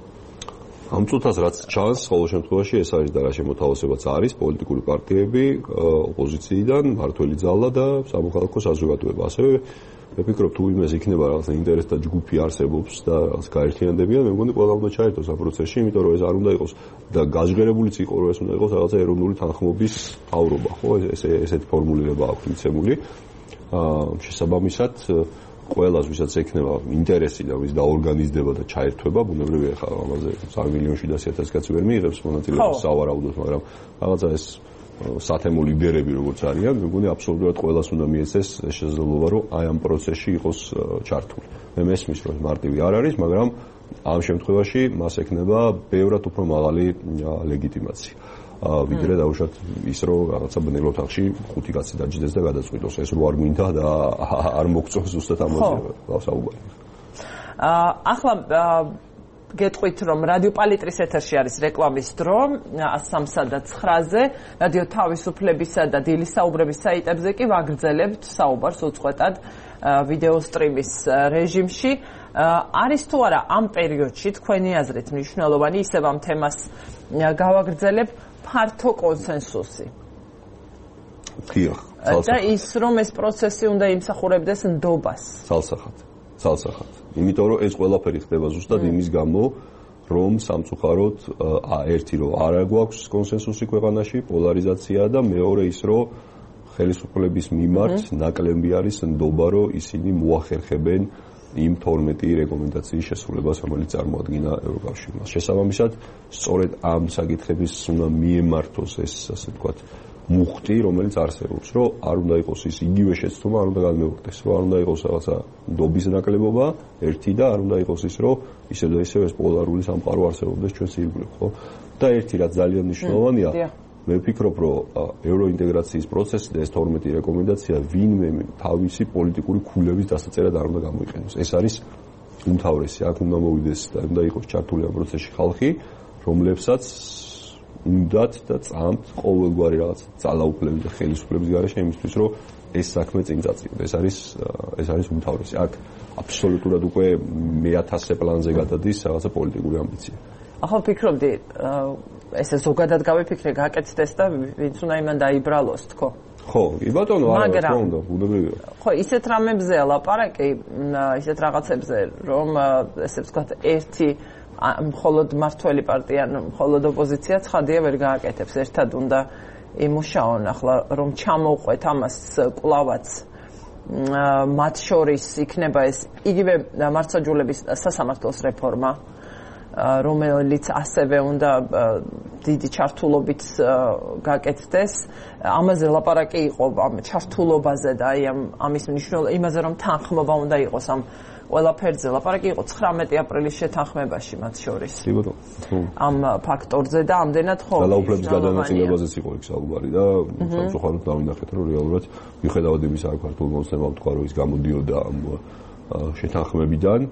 ამ წუთას რაც ჩანს, ყოველ შემთხვევაში ეს არის და რა შემოთავაზებაც არის პოლიტიკური პარტიები, ოპოზიციიდან, მართველი ძალა და სამოქალაქო საზოგადოება. ასევე მე ვფიქრობ, თუ იმას იქნება რაღაცა ინტერესთა ჯგუფი არსებობს და რაღაც გაერთიანდებიან, მე მგონი ყველა უნდა ჩაერთოს ამ პროცესში, იმიტომ რომ ეს არ უნდა იყოს და გაჟღერებულიც იყო, რომ ეს უნდა იყოს რაღაცა ეროვნული თანხმობის მთავრობა, ხო? ესეთი ფორმულირება აქვს მიცემული. შესაბამისად ყველას, ვისაც ექნება ინტერესი და ვის დაორგანიზდება და ჩაერთვება, ბუნებრივია ხა ამაზე 3 მილიონში და 100,000 კაცი ვერ მიიღებს მონაწილეობას სავარაუდოდ, მაგრამ რაღაცა ეს სათემო ლიდერები როგორც არიან, მე მგონი აბსოლუტურად ყველას უნდა მიეცეს შესაძლებლობა, რომ აი ამ პროცესში იყოს ჩართული. მე მესმის, რომ მარტივი არ არის, მაგრამ ამ შემთხვევაში მას ექნება ბევრად უფრო მაღალი ლეგიტიმაცია. ვიდრე დაუშვათ ის, რომ რაღაცა ბნელ ოთახში 5 კაცი დაჯდეს და გადაწყვიტოს, ეს რო არ გვინდა და არ მოგწონს ზუსტად ამაზე საუბარი. ახლა გეტყვით, რომ რადიო პალიტრის ეთერში არის რეკლამის დრო 103-სა და 9-ზე, რადიო თავისუფლებისა და დილის საუბრების საიტებზე კი ვაგრძელებთ საუბარს უწყვეტად ვიდეო სტრიმის რეჟიმში. არის თუ არა ამ პერიოდში თქვენი აზრით მნიშვნელოვანი ისევ ამ თემას გავაგრძელებ ფართო კონსენსუსი? დიახ, და ის რომ ეს პროცესი უნდა იმსახურებდეს ნდობას. ცალსახად. იმიტომ რომ ეს ყველაფერი ხდება ზუსტად იმის გამო, რომ სამწუხაროდ ერთი რომ არ გვაქვს კონსენსუსი ქვეყანაში, პოლარიზაცია და მეორე ის რომ ხელისუფლების მიმართ ნაკლები არის ნდობა, რომ ისინი მოახერხებენ იმ 12 რეკომენდაციის შესრულებას, რომელიც წარმოადგინა ევროკავშირმა. შესაბამისად, სწორედ ამ საკითხების უნდა მიემართოს ეს, ასე ვთქვათ, მუხტი, რომელიც არსებობს, რომ არ უნდა იყოს ის იგივე შეცდომა, არ უნდა გადმოვხდეს, რომ არ უნდა იყოს რაღაცა ნდობის ნაკლებობა, ერთი და არ უნდა იყოს ის, რომ ისევ და ისევ ეს პოლარული სამყარო არსებობდეს ჩვენს ირგვლივ, ხო? და ერთი რაც ძალიან მნიშვნელოვანია, მე ვფიქრობ, რომ ევროინტეგრაციის პროცესი და ეს 12 რეკომენდაცია ვინმე თავისი პოლიტიკური ქულების დასაწერად არ უნდა გამოიყენოს. ეს არის უმთავრესი, აქ უნდა მოვიდეს და უნდა იყოს ჩართული ამ პროცესში ხალხი, რომლებსაც უნდათ და წამთ ყოველგვარი რაღაც ძალაუფლების და ხელისუფლების გარეშე იმისთვის, რომ ეს საქმე წინ წაწიოს. ეს არის უმთავრესი. აქ აბსოლუტურად უკვე მე-1000 პლანზე გადადის რაღაცა პოლიტიკური ამბიცია. ახლა ვფიქრობდი, ესე ზოგადად გავიფიქრე, გაკეთდეს და ვინც უნდა იმან დაიბრალოს, თქო. ხო, ბატონო, არა, რა უნდა, ბუნებრივია. ხო, ისეთ რამებზეა ლაპარაკი, ისეთ რაღაცებზე, რომ ესე ვთქვათ, ერთი მხოლოდ მართველი პარტია, მხოლოდ ოპოზიცია ცხადია ვერ გააკეთებს. ერთად უნდა იმუშაონ, ახლა რომ ჩამოვყვეთ ამას კლავაც მათ შორის იქნება ეს იგივე მართლმსაჯულების სასამართლოს რეფორმა, რომელიც ასევე უნდა დიდი ჩართულობით გაკეთდეს. ამაზე ლაპარაკი იყო ამ ჩართულობაზე და აი ამის მნიშვნელობა იმაზე, რომ თანხმობა უნდა იყოს ამ ყველაფერზე. ლაპარაკი იყო 19 აპრილის შეთანხმებაში მათ შორის. კი ბატონო. ამ ფაქტორზე და ამდენად ხო. ძალაუფლების გადანაწილებაზეც იყო იქ საუბარი და სამწუხაროდ დავინახეთ, რომ რეალურად მიუხედავად იმისა, რომ ქართულმა ოცნებამ თქვა, რომ ის გამოდიოდა ამ შეთანხმებიდან,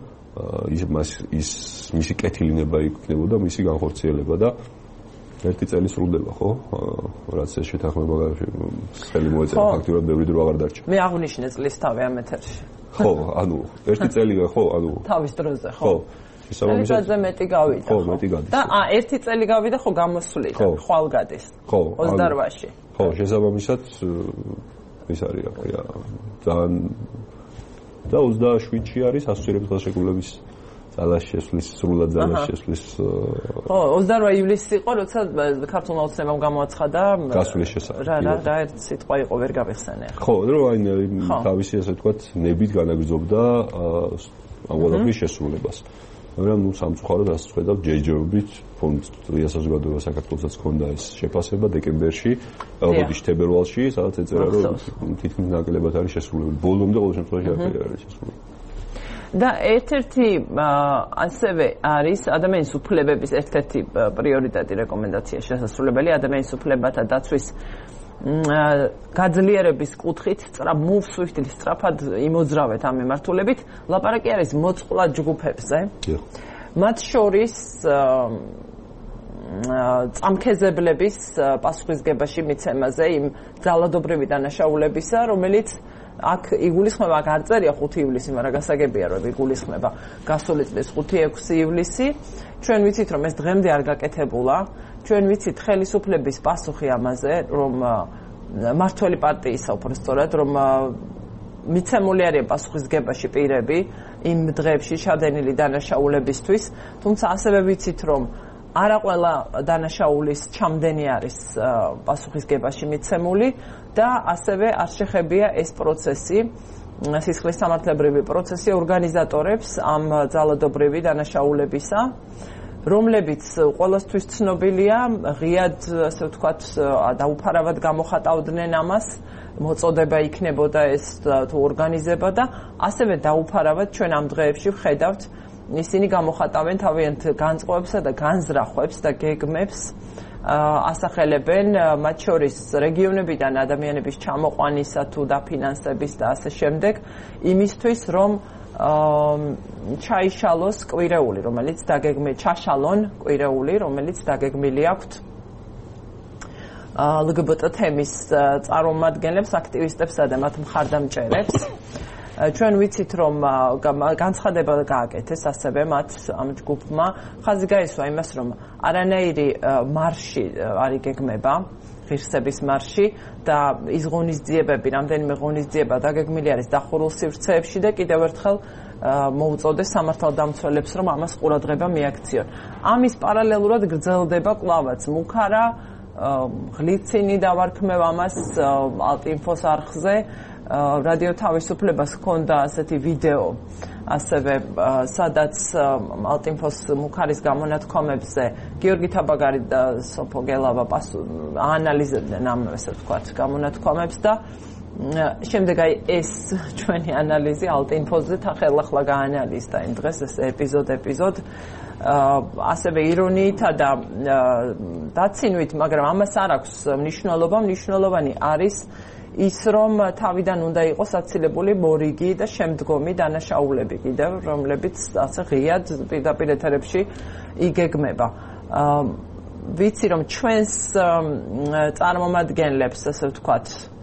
მისი კეთილინება იქნებოდა მისი განხორციელება და ერთი წელი სრულდება, ხო? რაც ეს შეთანხმება ხელი მოეწერა ფაქტურად ბევრი დრო აღარ დარჩა. მე აღვნიშნე წლის თავი ამ ეთერში. ხო, ანუ ერთი წელი ხო, ანუ თავის დროზე, ხო. ხო. ისე მეტი გავიდა. ხო, მეტი გადის. და ერთი წელი გავიდა, ხო, გამოსვლით, ხვალ გადის. ხო, 28-ში. ხო, შესაბამისად ის არის რა, ძალიან და 27-ში არის ასოცირების ხელშეკრულების ძალაში შესვლის, სრულად ძალაში შესვლის. ხო, 28 ივლისი იყო, როცა ქართულმა ოცნებამ გამოაცხადა გასვლის შესახებ. რა ერთ სიტყვა იყო, ვერ გავიხსენე. ხო, რომ აი თავისი ასე ვთქვათ, ნებით განაგრძობდა ამ ყველაფრის შესრულებას. მაგრამ ნუ სამწუხაროდ ასე ვხედავ, ჯერჯერობით ფონდ ტრიას საზოგადოება საქართველოსაც ჰქონდა ეს შეფასება დეკემბერში, ოქტომბერში, თებერვალში, სადაც ეწერა, რომ თითქმის ნაკლებად არის შესრულებული. ბოლომდე ყოველ შემთხვევაში არ არის შესრულებული. და ერთ-ერთი ასევე არის ადამიანის უფლებების ერთ-ერთი პრიორიტეტი რეკომენდაცია შესასრულებელი ადამიანის უფლებათა დაცვის გაძლიერების კუთხით მოვსვით სწრაფად იმოძრავეთ ამ მიმართულებით. ლაპარაკი არის მოწყვლად ჯგუფებზე. მათ შორის წამქეზებლების პასუხისგებაში მიცემაზე იმ ძალადობრივი დანაშაულებისა, რომელიც აქ იგულისხმება, აქ არ წერია 5 ივლისი, მაგრამ გასაგებია, რომ იგულისხმება გასული წლის 5-6 ივლისი. ჩვენ ვიცით, რომ ეს დღემდე არ გაკეთებულა. ჩვენ ვიცით ხელისუფლების პასუხი ამაზე, რომ მართველი პარტიისა უბრალოდ რომ მიცემული არის პასუხისგებაში პირები იმ დღეებში შადენილი დანაშაულებისთვის, თუმცა ასევე ვიცით, რომ არა ყველა დანაშაულის ჩამდენი არის პასუხისგებაში მიცემული და ასევე არ შეხებია ეს პროცესი, სისხლის სამართლებრივი პროცესი ორგანიზატორებს ამ ძალადობრივი დანაშაულებისა, რომლებიც ყველასთვის ცნობილია, ღიად, ასე ვთქვათ, დაუფარავად გამოხატავდნენ ამას, მოწოდება იქნებოდა ეს თუ ორგანიზება და ასევე დაუფარავად ჩვენ ამ დღეებში ვხედავთ ისინი გამოხატავენ თავიანთ განწყობებსა და განზრახვებს და გეგმებს ასახელებენ მათ შორის რეგიონებიდან ადამიანების ჩამოყვანისა თუ დაფინანსების და ასე შემდეგ იმისთვის რომ ჩაიშალოს კვირეული, რომელიც ჩაშალონ კვირეული, რომელიც დაგეგმილი აქვთ LGBT თემის წარმომადგენლებს, აქტივისტებსა და მათ მხარდამჭერებს. ჩვენ ვიცით, რომ განცხადება გააკეთეს ასევე მათ ამ ჯგუფმა. ხაზი გაისვა იმას, რომ არანაირი მარში არ იგეგმება, ღირსების მარში და ის ღონისძიებები, რამდენიმე ღონისძიება დაგეგმილი არის დახურულ სივრცეებში და კიდევ ერთხელ მოუწოდეს სამართალდამცველებს, რომ ამას ყურადღება მიაქციონ. ამის პარალელურად გრძელდება კვლავაც მუქარა, ღლიცინი დავარქმევ ამას ალტინფოს არხზე. რადიო თავისუფლებას ჰქონდა ასეთი ვიდეო ასევე სადაც ალტინფოს მუხარის გამონათქვამებზე გიორგი თაბაგარი და სოფო გელავა აანალიზებდნენ ამ ესე ვთქვათ გამონათქვამებს და შემდეგ აი ეს ჩვენი ანალიზი ალტინფოზე თხელახლა გაანალიზდა იმ დღეს ეს ეპიზოდ ასევე ირონიითა და დაცინვით, მაგრამ ამას არ აქვს მნიშვნელობა, მნიშვნელოვანი არის ის რომ თავიდან უნდა იყოს აცილებული მორიგი და შემდგომი დანაშაულები კიდევ რომლებიც ასე ღიად პირდაპირ ეთერებში იგეგმება. ვიცი რომ ჩვენს წარმომადგენლებს ასე ვთქვათ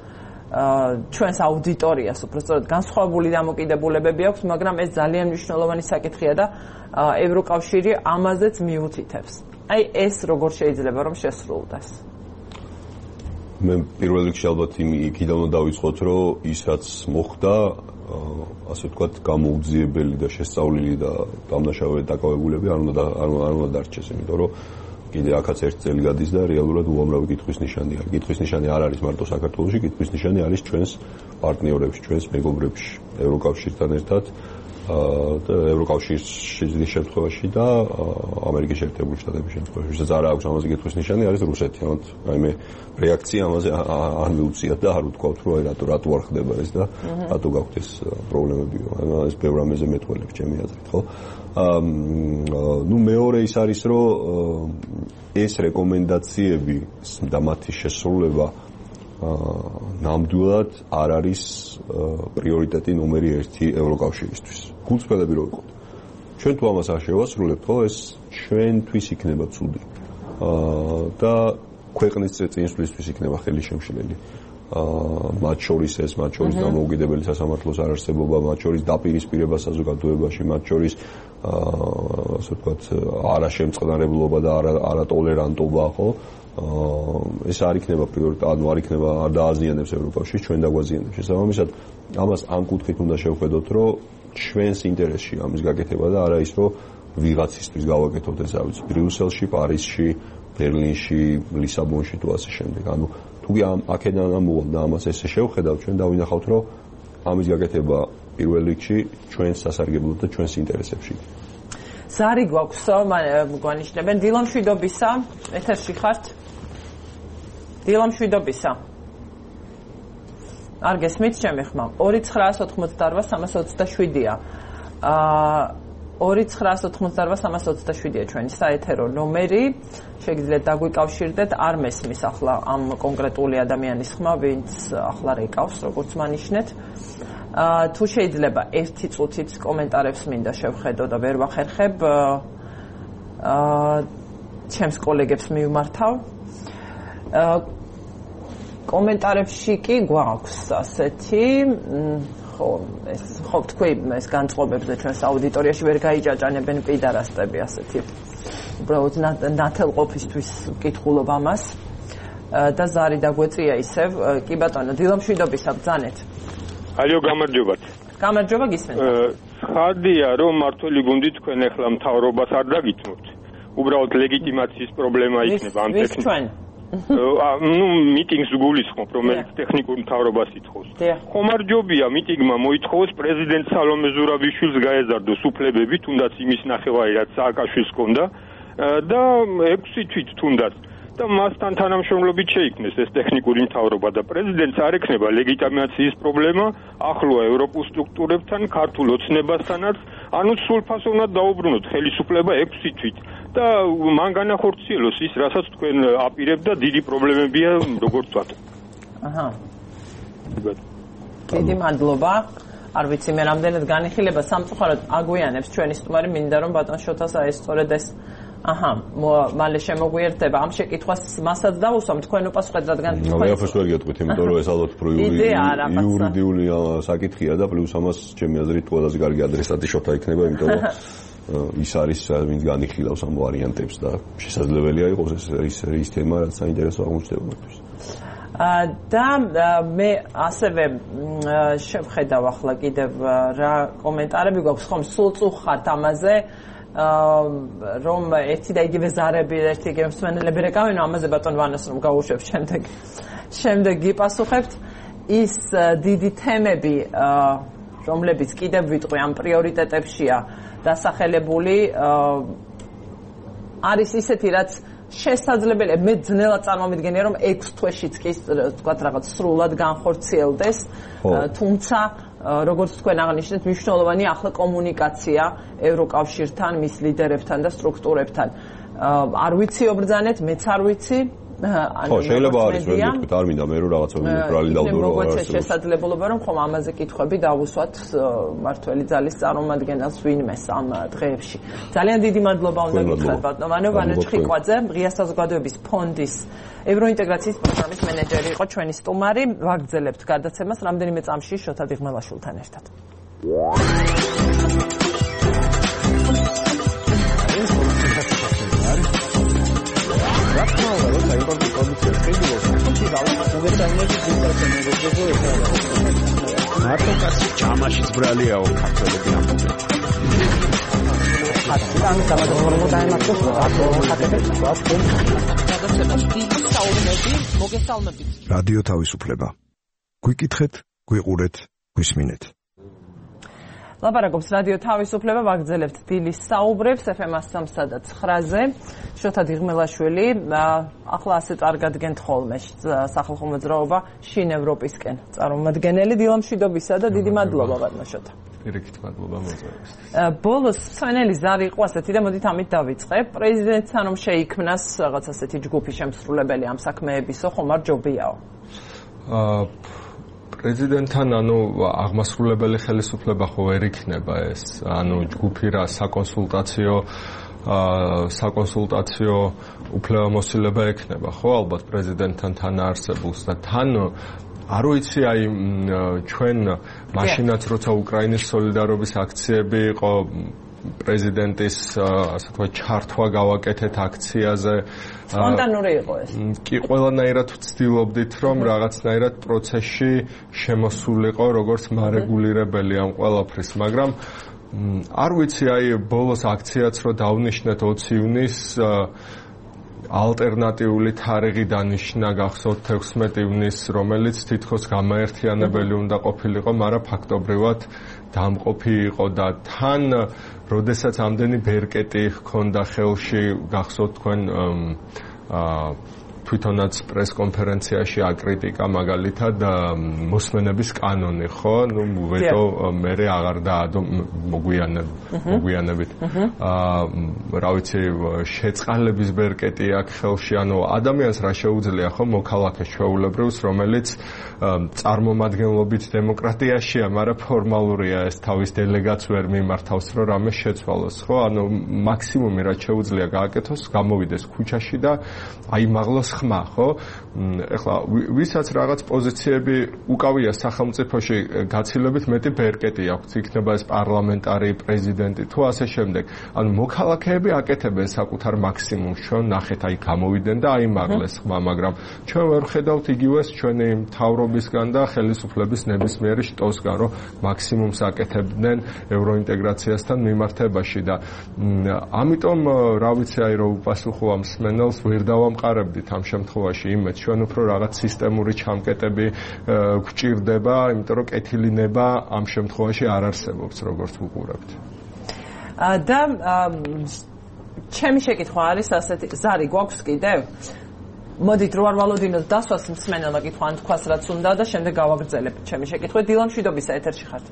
ჩვენს აუდიტორიას უბრალოდ განსხვავებული დამოკიდებულებები აქვს, მაგრამ ეს ძალიან მნიშვნელოვანი საკითხია და ევროკავშირი ამაზეც მიუთითებს. აი ეს როგორ შეიძლება რომ შესრულდეს? მე პირველ რიგში ალბათ იქიდან უნდა დავიწყოთ, რომ ის რაც მოხდა, ასე ვთქვათ, გამოუძიებელი და შესწავლილი და დამნაშავე დაკავებულები არ უნდა დარჩეს, იმიტომ რომ კიდე აქაც ერთ წელი გადის და რეალურად უამრავი კითხვის ნიშანია. კითხვის ნიშანი არ არის მარტო საქართველოში, კითხვის ნიშანი არის ჩვენს პარტნიორებში, ჩვენს მეგობრებში, ევროკავშირთან ერთად და ევროკავშირის შემთხვევაში და ამერიკის შეერთებული შტატების შემთხვევაში. ვისაც არ აქვს ამაზე კითხვის ნიშანი, არის რუსეთი. აი მე რეაქცია ამაზე არ მიუწიათ და არ ვთქვათ, რომ აი რატო არ ხდება ეს და რატო გაქვთ ეს პრობლემები. ეს ბევრ ამაზე მეტყველებს ჩემი აზრით, ხო? ნუ მეორე ის არის, რომ ეს რეკომენდაციები და მათი შესრულება ნამდვილად არ არის პრიორიტეტი ნომერი 1 ევროკავშირისთვის. გულწრფელები რო ვიყოთ. ჩვენ თუ ამას არ შევასრულებთ, ხო, ეს ჩვენთვის იქნება ცუდი. და ქვეყნის წინსვლისთვის იქნება ხელი შემშლელი. მათ შორის დამოუკიდებელი სასამართლოს არარსებობა, მათ შორის დაპირისპირება საზოგადოებაში, მათ შორის ასე ვთქვათ, არაშემწყნარებლობა და არატოლერანტობა, ხო? ეს არ იქნება პრიორიტეტი, არ იქნება არ დააზიანებს ევროკავშირს, ჩვენ დაგვაზიანებს. შესაბამისად, ამას ამ კუთხით უნდა შევხედოთ, რომ ჩვენს ინტერესში ამის გაკეთება და არა ის, რომ ვიღაცისთვის გავაკეთოთ ეს, არ ვიცი, ბრიუსელში, პარიზში, ბერლინში, ლისაბონში თუ ასე შემდეგ. ანუ თუ აქედან ამოვალ და ამას ესე შევხედავთ, ჩვენ დავინახავთ, რომ ამის გაკეთება პირველ რიგში ჩვენს სასარგებლოდ და ჩვენს ინტერესებში. ზარი გვაქვს, გვანიშნებენ დილამშვიდობისა, ეთერში ხართ? დილამშვიდობისა. არ გესმით ჩემი ხმა? 2988327-ია. 2988327-ია ჩვენი საეთერო ნომერი. შეგიძლიათ დაგვიკავშირდეთ, არ მესმის ახლა ამ კონკრეტული ადამიანის ხმა, ვინც ახლა რეკავს, როგორც მანიშნეთ. თუ შეიძლება ერთი წუთით კომენტარებს მინდა შევხედო და ვერ ვახერხებ, ჩემს კოლეგებს მივმართავ. კომენტარებში კი გვაქვს ასეთი, ხო თქვი ეს განწყობებზე ჩვენს აუდიტორიაში ვერ გაიჭაჭანებენ პიდარასტები ასეთი. უბრალოდ ნათელყოფისთვის ვკითხულობ ამას და ზარი დაგვეწია ისევ. კი ბატონო, დილამშვიდობისა, ბრძანეთ. ალო, გამარჯობათ. გამარჯობა, გისმენთ. ხარდია, რომ მართველი გუნდი თქვენ ახლა მთავრობას არ დაგითმოთ. უბრალოდ ლეგიტიმაციის პრობლემა იქნება ამ ვის ჩვენ? ნუ მიტინგს გულისხმობ, რომელიც ტექნიკურ მთავრობას ითხოვს. ხომ არ ჯობია მიტინგმა მოითხოვოს პრეზიდენტ სალომე ზურაბიშვილს გაეზარდოს უფლებები, თუნდაც იმის ნახევარი, რაც სააკაშვილს ჰქონდა და 6 თვით თუნდაც და მასთან თანამშრომლობით შეიქმნეს ეს ტექნიკური მთავრობა და პრეზიდენტს არ ექნება ლეგიტიმაციის პრობლემა ახლო ევროპულ სტრუქტურებთან, ქართულ ოცნებასთანაც, ანუ სრულფასოვნად დაუბრუნოთ ხელისუფლება 6 თვით და მან განახორციელოს ის, რასაც თქვენ აპირებთ და დიდი პრობლემებია როგორც ვთქვათ. აჰა. დიდი მადლობა. არ ვიცი მე რამდენად განიხილება სამწუხაროდ აგვიანებს ჩვენი სტუმარი, მინდა რომ ბატონ შოთას აესწორეთ ეს. აჰა, მალე შემოგვიერთდება ამ შეკითხვას მასაც დავუსვამ თქვენ უპასუხეთ, რადგან მე აფერს ვერ გეტყვით, იმიტომ რომ ეს ალბათ იურიდიული საკითხია და პლუს ამას ჩემი აზრით ყველაზე კარგი ადრესატი შოთა იქნება, იმიტომ რომ ის არის ვინც განიხილავს ამ ვარიანტებს და შესაძლებელია იყოს ის თემა, რაც საინტერესო აღმოჩნდება მათთვის. და მე ასევე შევხედავ ახლა კიდევ რა კომენტარები გვაქვს, ხომ სულ წუხართ ამაზე, რომ ერთი და იგივე ზარები, ერთი იგივე მსმენელები რეკავენ, ამაზე ბატონ ვანას რომ გავუშვებ შემდეგ გიპასუხებთ. ის დიდი თემები რომლებიც კიდევ ვიტყვი ამ პრიორიტეტებშია დასახელებული, არის ისეთი, რაც შესაძლებელია, მე ძნელად წარმომიდგენია, რომ 6 თვეშიც კი თქვათ რაღაც სრულად განხორციელდეს, თუმცა როგორც თქვენ აღნიშნეთ, მნიშვნელოვანია ახლა კომუნიკაცია ევროკავშირთან, მის ლიდერებთან და სტრუქტურებთან. არ ვიცი ობრძანეთ, მეც არ ვიცი. ხო, შეიძლება არის ვერ ვიტყვით, არ მინდა მე რომ რაღაცა ნეიტრალი დავდო რომ მოგვეცე შესაძლებლობა რომ ხომ ამაზე კითხვები დავუსვათ მართველი ძალის წარმომადგენელს ვინმეს ამ დღეებში. ძალიან დიდი მადლობა უნდა გითხრათ ბატონო ვანა ჩხიკვაძე, ღია საზოგადოების ფონდის ევროინტეგრაციის პროგრამის მენეჯერი იყო ჩვენი სტუმარი. ვაგრძელებთ გადაცემას რამდენიმე წამში შოთა დიღმელაშვილთან ერთად. მარტო კაცი ჩამაშიც ბრალიაო ქართველები ამბობენ. რადიო თავისუფლება. გვიკითხეთ, გვიყურეთ, გვისმინეთ. ლაპარაკობს რადიო თავისუფლება, ვაგრძელებთ დილის საუბრებს FM 103-ზე. შოთა დიღმელაშვილი, ახლა ასე წარგადგენთ ხოლმე სახალხო მოძრაობა შინ ევროპისკენ წარმომადგენელი. დილამშვიდობისა და დიდი მადლობა ბატონო შოთა. პირიქით მადლობა მოწვევისთვის. ბოლოს სვენელი ზარი იყო ასეთი და მოდით ამით დავიწყებ. პრეზიდენტთან რომ შეიქმნას რაღაც ასეთი ჯგუფი შემსრულებელი ამ საქმეებისო, ხომ არ ჯობიაო? პრეზიდენტთან აღმასრულებელი ხელისუფლება ხო ვერ იქნება ეს, ჯგუფი რა საკონსულტაციო უფლებამოსილება ექნება, ხო, ალბათ პრეზიდენტთან თანაარსებულს და თან არ ვიცი, ჩვენ მაშინაც როცა უკრაინის სოლიდარობის აქციები იყო, პრეზიდენტის ასე თქვა ჩართვა გავაკეთეთ აქციაზე. სპონტანური იყო ეს. კი, ყველანაირად ვცდილობდით, რომ რაღაცნაირად პროცესში შემოსულიყო როგორც მარეგულირებელი ამ ყველაფრის, მაგრამ არ ვიცი, ბოლოს აქციაც რო დავნიშნეთ 20 ივნისს ალტერნატიული თარიღი დანიშნა გახსოვთ 16 ივნისს, რომელიც თითქოს გამაერთიანებელი უნდა ყოფილიყო, მაგრამ ფაქტობრივად დამყოფი იყო და თან როდესაც ამდენი ბერკეტი ჰქონდა ხელში, გახსოვთ თქვენ თვითონაც პრესკონფერენციაში აკრიტიკა მაგალითად მოსმენების კანონი, ხო? ვეტო მერე აღარ დაადო მოგვიანებით. რა ვიცი, შეწყალების ბერკეტი აქ ხელში, ადამიანს რა შეუძლია, ხო, მოქალაქეს ჩვეულებრივს, რომელიც წარმომადგენლობით დემოკრატიაშია, მაგრამ ფორმალურია ეს თავის დელეგატს ვერ მიმართავს, რომ რამე შეცვალოს, ხო? მაქსიმუმი რაც შეუძლია გააკეთოს, გამოვიდეს ქუჩაში და აიმაღლოს ხმა, ხო? ეხლა ვისაც რაღაც პოზიციები უკავია სახელმწიფოში გაცილებით მეტი ბერკეტი აქვს, იქნება ეს პარლამენტარი, პრეზიდენტი თუ ასე შემდეგ. მოქალაქეები აკეთებენ საკუთარ მაქსიმუმს, ჩვენ ნახეთ, გამოვიდნენ და აიმაღლეს ხმა, მაგრამ ჩვენ ვერ ხედავთ იგივეს ჩვენი მთავრობისგან და ხელისუფლების ნებისმიერი შტოსგან, რომ მაქსიმუმს აკეთებდნენ ევროინტეგრაციასთან მიმართებაში და ამიტომ რა ვიცი, რომ უპასუხო ამ სმენელს ვერ დავამყარებდით ამ შემთხვევაში იმედს, ჩვენ უფრო რაღაც სისტემური ჩამკეტები გვჭირდება, იმიტომ რომ კეთილინება ამ შემთხვევაში არ არსებობს, როგორც ვუყურებთ. და ჩემი შეკითხვა არის ასეთი, ზარი გვაქვს კიდევ? მოდით რო არ ვალოდინოთ დასვას მსმენელმა კითხვა, ან თქვას რაც უნდა და შემდეგ გავაგრძელებ ჩემი შეკითხვა. დილამშვიდობისა, ეთერში ხართ.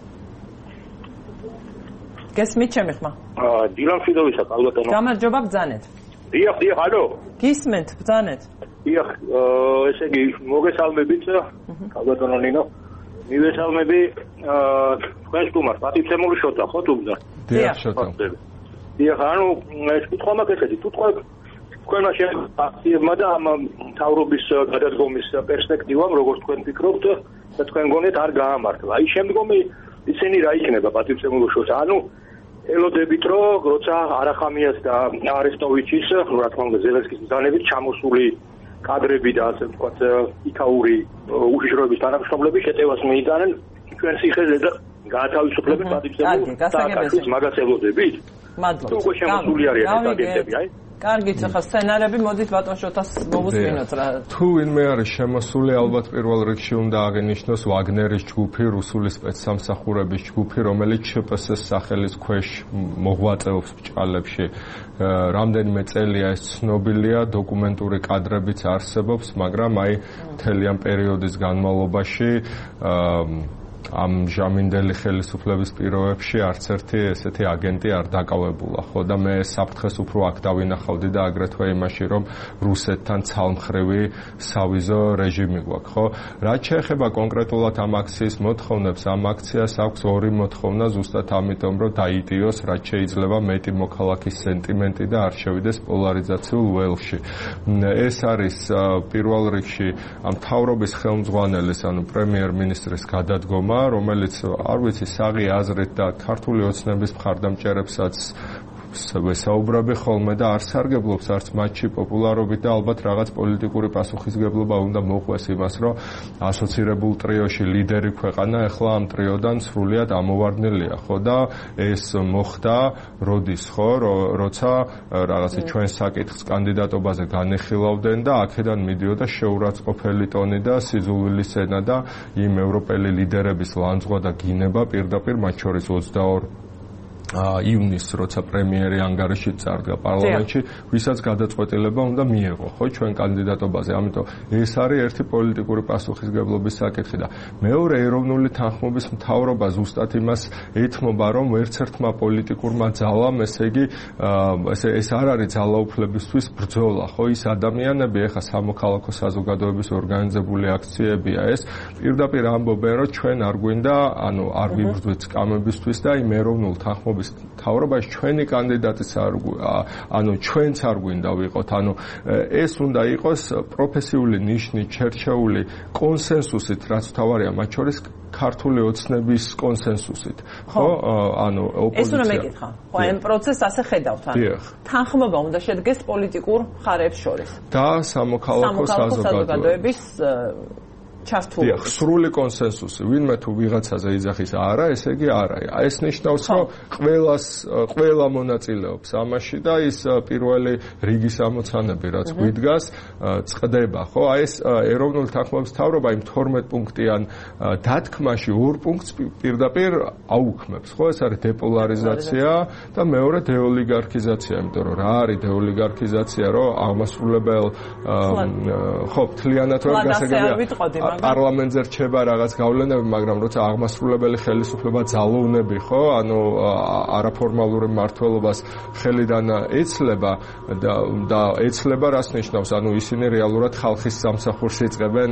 გესმით ჩემი ხმა? დილამშვიდობისა, კალბატონო. გამარჯობა, ბრძანეთ. დიახ, ალო. გისმენთ, ბრძანეთ. დიახ, ესე იგი, მოგესალმებით, კალბატონო ნინო. მივესალმები თქვენ სტუმარს, პატივცემული შოთა, ხო თუმცა? დიახ, შოთა. დიახ, ეს კითხვა მაქვს ესეთი, თუ თქვენმა შეაქციებმა და ამ მთავრობის გადადგომის პერსპექტივამ, როგორც თქვენ ფიქრობთ და თქვენ გონიათ არ გაამართლა. შემდგომი ისინი რა იქნება პატივცემული შოთა? ელოდებით, რომ როცა არახამიას და არესტოვიჩის, რა თქმა უნდა, ზელენსკის ბრძანებით ჩამოსული კადრები და ასე ვთქვათ, იქაური უშიშროების თანამშრომლები შეტევას მიიტანენ ჩვენ სიხეზე და გაათავისუფლებით პატივცემულ და მაგას ელოდებით. მადლობა. უკვე შემოსული არის ეს აგენტები, კარგით, ახლა სცენარები მოდით ბატონ შოთას მოვუსმინოთ რა. თუ ვინმე არის შემოსული, ალბათ პირველ რიგში უნდა აღინიშნოს ვაგნერის ჯგუფი, რუსული სპეცსამსახურების ჯგუფი, რომელიც ЧПС-ის სახელის ქვეშ მოღვაწეობს ბჭყალებში. რამდენიმე წელია ეს ცნობილია, დოკუმენტური კადრებიც არსებობს, მაგრამ აი მთელი ამ პერიოდის განმავლობაში ამ ჟამინდელი ხელისუფლების პირობებში არც ერთი ესეთი აგენტი არ დაკავებულა, ხო და მე საფრთხეს უფრო აქ დავინახავდი და აგრეთვე იმაში, რომ რუსეთთან ცალმხრივი სავიზო რეჟიმი გვაქვს, ხო? რაც შეეხება კონკრეტულად ამ აქციის მოთხოვნებს, ამ აქციას აქვს ორი მოთხოვნა ზუსტად ამიტომ, რომ დაიტიოს, რაც შეიძლება მეტი მოქალაქის სენტიმენტი და არ შევიდეს პოლარიზაციულ ველში. ეს არის პირველ რიგში ამ მთავრობის ხელმძღვანელის, ანუ პრემიერ-მინისტრის გადადგომა, რომელიც არ ვიცი საღი აზრით და ქართული ოცნების მხარდამჭერებსაც ვესაუბრები ხოლმე და არ სარგებლობს არც მათში პოპულარობით და ალბათ რაღაც პოლიტიკური პასუხისგებლობა უნდა მოყვეს იმას, რომ ასოცირებულ ტრიოში ლიდერი ქვეყანა ახლა ამ ტრიოდან სრულიად ამოვარდნილია, ხო და ეს მოხდა როდის, ხო, როცა რაღაცა ჩვენ საკითხს კანდიდატობაზე განეხილავდნენ და აქედან მიდიოდა შეურაცხყოფელი ტონი და სიზულვილის ენა და იმ ევროპელი ლიდერების ლანძღვა და გინება პირდაპირ მათ შორის 22 ივნისს, როცა პრემიერი ანგარიში წარდგა პარლამენტში, ვისაც გადაწყვეტილება უნდა მიეღო, ხო, ჩვენ კანდიდატობაზე. ამიტომ ეს არის ერთი პოლიტიკური პასუხისგებლობის საკითხი და მეორე ეროვნული თანხმობის მთავრობა ზუსტად იმას ეთმობა, რომ ვერცერთმა პოლიტიკურმა ძალამ, ესე იგი, ეს არ არის ძალაუფლებისთვის ბრძოლა, ხო, ის ადამიანები, ეხა სამოქალაქო საზოგადოების ორგანიზებული აქციებია ეს, პირდაპირ ამბობენ, რომ ჩვენ არ გვინდა, ანუ არ ვიბრძვით სკამებისთვის და იმ ეროვნულ თანხმობის თავრობაში ჩვენი კანდიდატიც ანუ ჩვენც არ გვინდა ვიყოთ, ანუ ეს უნდა იყოს პროფესიული ნიშნით შერჩეული კონსენსუსით, რაც თავარია მათ შორის ქართული ოცნების კონსენსუსით, ხო? ანუ ოპოზიცია. ეს უნდა მეკითხა. ხო, ამ პროცესს ასე ხედავთ, ანუ თანხმობა უნდა შედგეს პოლიტიკურ მხარეებს შორის და სამოქალაქო საზოგადოების ჩართული. დიახ, სრული კონსენსუსი. ვინმე თუ ვიღაცაზე იძახის არა, ესე იგი არა. ეს ნიშნავს, რომ ყველა მონაწილეობს ამაში და ის პირველი რიგის ამოცანები, რაც გვიდგას, წყდება, ხო? აი ეს ეროვნული თანხმობის მთავრობა იმ 12 პუნქტიან დათქმაში 2 პუნქტს პირდაპირ აუქმებს, ხო? ეს არის დეპოლარიზაცია და მეორე დეოლიგარქიზაცია, იმიტომ რომ რა არის დეოლიგარქიზაცია, რომ აღმასრულებელ ხო, მთლიანად რომ გასაგებია პარლამენტზე რჩება რაღაც გავლენები, მაგრამ როცა აღმასრულებელი ხელისუფლება ძალოვნები, ხო, ანუ არაფორმალური მმართველობას ხელიდან ეცლება და ეცლება რას ნიშნავს? ანუ ისინი რეალურად ხალხის სამსახურს იწყებენ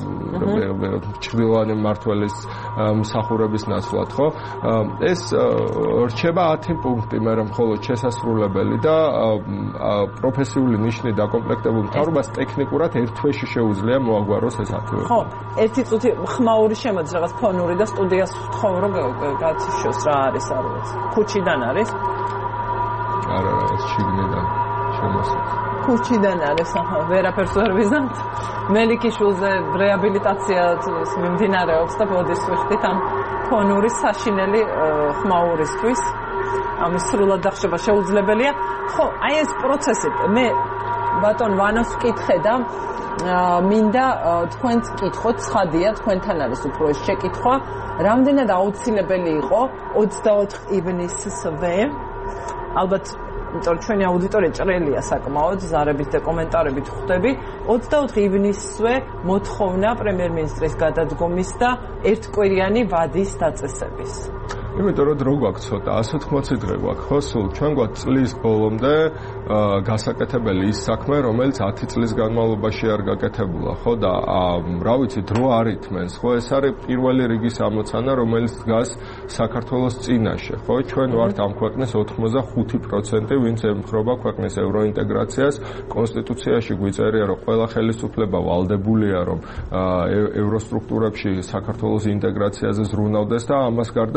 ჩრდილოვანი მმართველის მსახურების ნაცვლად, ხო? ეს რჩება 10 პუნქტი, მაგრამ მხოლოდ შესასრულებელი და პროფესიული ნიშნით დაკომპლექტებულ მთავრობას ტექნიკურად ერთ თვეში შეუძლია მოაგვაროს ეს აქტივობა. ხო, ერთი წუთი ხმაური შემოდის რაღაც ფონური და სტუდიას ვთხოვ რომ გაციშოს რა არის, არ ვიცი. ქუჩიდან არის? არა, რაღაც შიგნიდან შემოსით. ქუჩიდან არის, ახლა ვერაფერს ვერ ვიზამთ. მელიქიშვილზე რეაბილიტაცია მიმდინარეობს და მოდის ვიხდით ამ ფონური საშინელი ხმაურისთვის. ამის სრულად დახშობა შეუძლებელია. ხო, აი ეს პროცესი მე ბატონ ვანოს ვკითხე და მინდა თქვენც კითხოთ, ცხადია, თქვენთან არის უფრო ეს შეკითხვა, რამდენად აუცილებელი იყო 24 ივნისსვე, ალბათ, იმიტომ რომ ჩვენი აუდიტორია ჭრელია საკმაოდ, ზარებით და კომენტარებით ხვდები, 24 ივნისსვე მოთხოვნა პრემიერ-მინისტრის გადადგომის და ერთკვირიანი ვადის დაწესების. იმიტომ რომ დრო გვაქვს ცოტა 180 დღე გვაქვს, ხო, სულ ჩვენ გვაქვს წლის ბოლომდე გასაკეთებელი ის საქმე, რომელიც 10 წლის განმავლობაში არ გაკეთებულა, ხო და რა ვიცი, დრო არ ითმენს, ხო, ეს არის პირველი რიგის ამოცანა, რომელიც დგას საქართველოს წინაშე, ხო, ჩვენ ვართ ამ ქვეყნის 85%, ვინც ემხრობა ქვეყნის ევროინტეგრაციას, კონსტიტუციაში გვიწერია, რომ ყველა ხელისუფლება ვალდებულია, რომ ევროსტრუქტურებში საქართველოს ინტეგრაციაზე ზრუნავდეს და ამას გარდა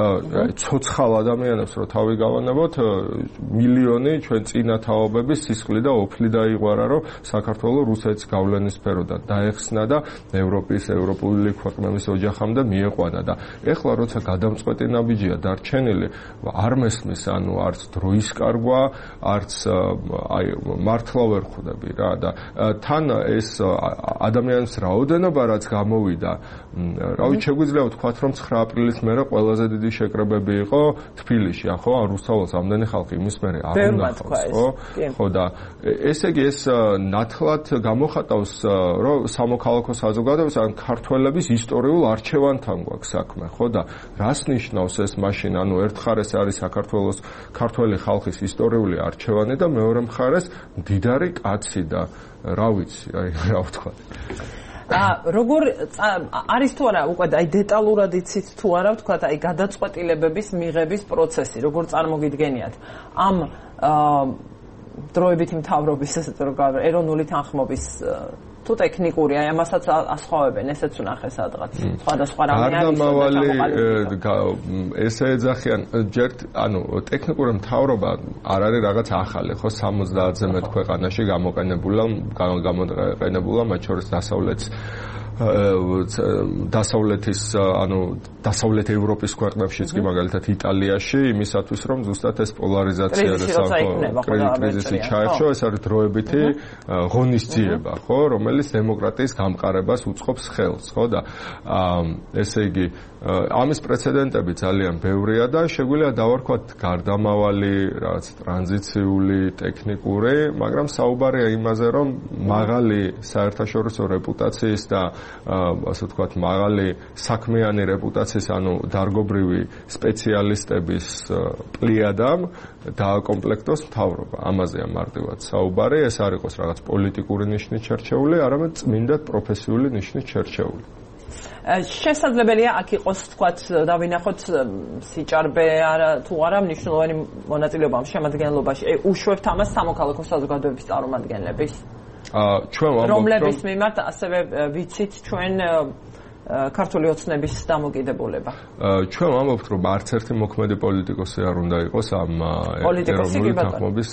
ცოცხალ ადამიანებს რო თავი გავანებოთ, მილიონი ჩვენ წინა თაობების სისხლი და ოფლი დაიღვარა, რომ საქართველოს რუსეთს გავლენის სფეროდან დაეხსნა და ევროპული ქვეყნების ოჯახამდე მieყვანა და ეხლა როცა გადამწყვეტი ნაბიჯია დარჩენილი, არ მესმის, ანუ არც დროის კარგვა, არც მართლა ვერ ხვდები რა და თან ეს ადამიანის რაოდენობა რაც გამოვიდა, რავი შეგვიძლია ვთქვათ, რომ 9 აპრილის მერე ყველაზე დიდი შეკრებები იყო თბილისში, ხო, რუსთაველს ამდენი ხალხი იმის მერე არ უნახავს, ხო და ესე იგი ეს ნათლად გამოხატავს, რომ სამოქალაქო საზოგადოებას ან ქართველების ისტორიულ არჩევანთან გვაქვს საქმე, ხო და რას ნიშნავს ეს მაშინ, ანუ ერთ მხარეს არის საქართველოს ქართველი ხალხის ისტორიული არჩევანი და მეორე მხარეს მდიდარი კაცი და რა ვიცი, აი რა ვთქვა. როგორ არის თუ არა უკვე აი დეტალურად იცით თუ არა ვთქვათ აი გადაწყვეტილებების მიღების პროცესი როგორ წარმოგიდგენიათ ამ დროებითი მთავრობის ესე რომ ეროვნული თანხმობის თუ ტექნიკური აი ამასაც ასხვავებენ ესეც უნახე სადღაც სხვადასხვა რამე არის ესე ეძახიან ჯერ ანუ ტექნიკური მთავრობა არ არის რაღაც ახალი ხო 70-ზე მეტ ქვეყანაში გამოყენებულა მათ შორის დასავლეთის ანუ დასავლეთ ევროპის ქვეყნებშიც კი მაგალითად იტალიაში იმისათვის რომ ზუსტად ეს პოლარიზაცია და კრიზისი ჩაეხშო ეს არის დროებითი ღონისძიება ხო რომელიც დემოკრატიის გამყარებას უწყობს ხელს ხო და ესე იგი ამის პრეცედენტები ძალიან ბევრია და შეგვიძლია დავარქვათ გარდამავალი რაღაც ტრანზიციული ტექნიკური მაგრამ საუბარია იმაზე რომ მაღალი საერთაშორისო რეპუტაციის და ასე ვთქვათ მაღალი საქმიანი რეპუტაციის ანუ დარგობრივი სპეციალისტების პლიადამ დააკომპლექტოს მთავრობა ამაზეა მარტივად საუბარი ეს არ იყოს რაღაც პოლიტიკური ნიშნით შერჩეული არამედ წმინდა პროფესიული ნიშნით შერჩეული შესაძლებელია აქ იყოს თქვათ დავინახოთ სიჭარბე არა თუ არა მნიშვნელოვანი მონაწილეობა ამ შემადგენლობაში უშვებთ ამას სამოქალაქო საზოგადოების წარმომადგენლების ჩვენ ვამბობთ რომლების მიმართ ასევე ვიცით ჩვენ ქართული ოცნების დამოკიდებულება ჩვენ ვამბობთ რომ არც ერთი მოქმედი პოლიტიკოსი არ უნდა იყოს ამ ეროვნული თანხმობის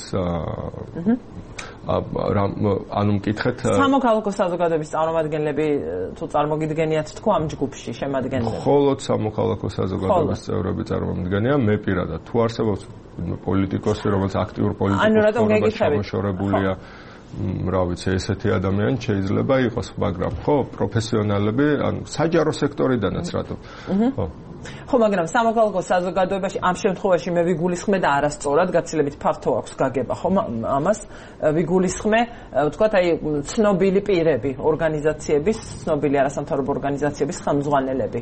ანუ მკითხეთ სამოქალაქო საზოგადოების წარმომადგენლები თუ წარმოგიდგენიათ თქო ამ ჯგუფში შემადგენლები მხოლოდ სამოქალაქო საზოგადოების წევრები წარმომადგენია მე პირადად თუ არსებობს პოლიტიკოსი რომელიც აქტიურ პოლიტიკურ შემოშორებულია რა ვიცი ესეთი ადამიანი შეიძლება იყოს მაგრამ ხო პროფესიონალები ანუ საჯარო სექტორიდანაც რატო ხო მაგრამ სამოქალაქო საზოგადოებაში ამ შემთხვევაში მე ვიგულისხმე და არასწორად გაცილებით ფართო აქვს გაგება ხო ამას ვიგულისხმე ვთქვათ აი ცნობილი პირები ორგანიზაციების ცნობილი არასამთავრობო ორგანიზაციების ხელმძღვანელები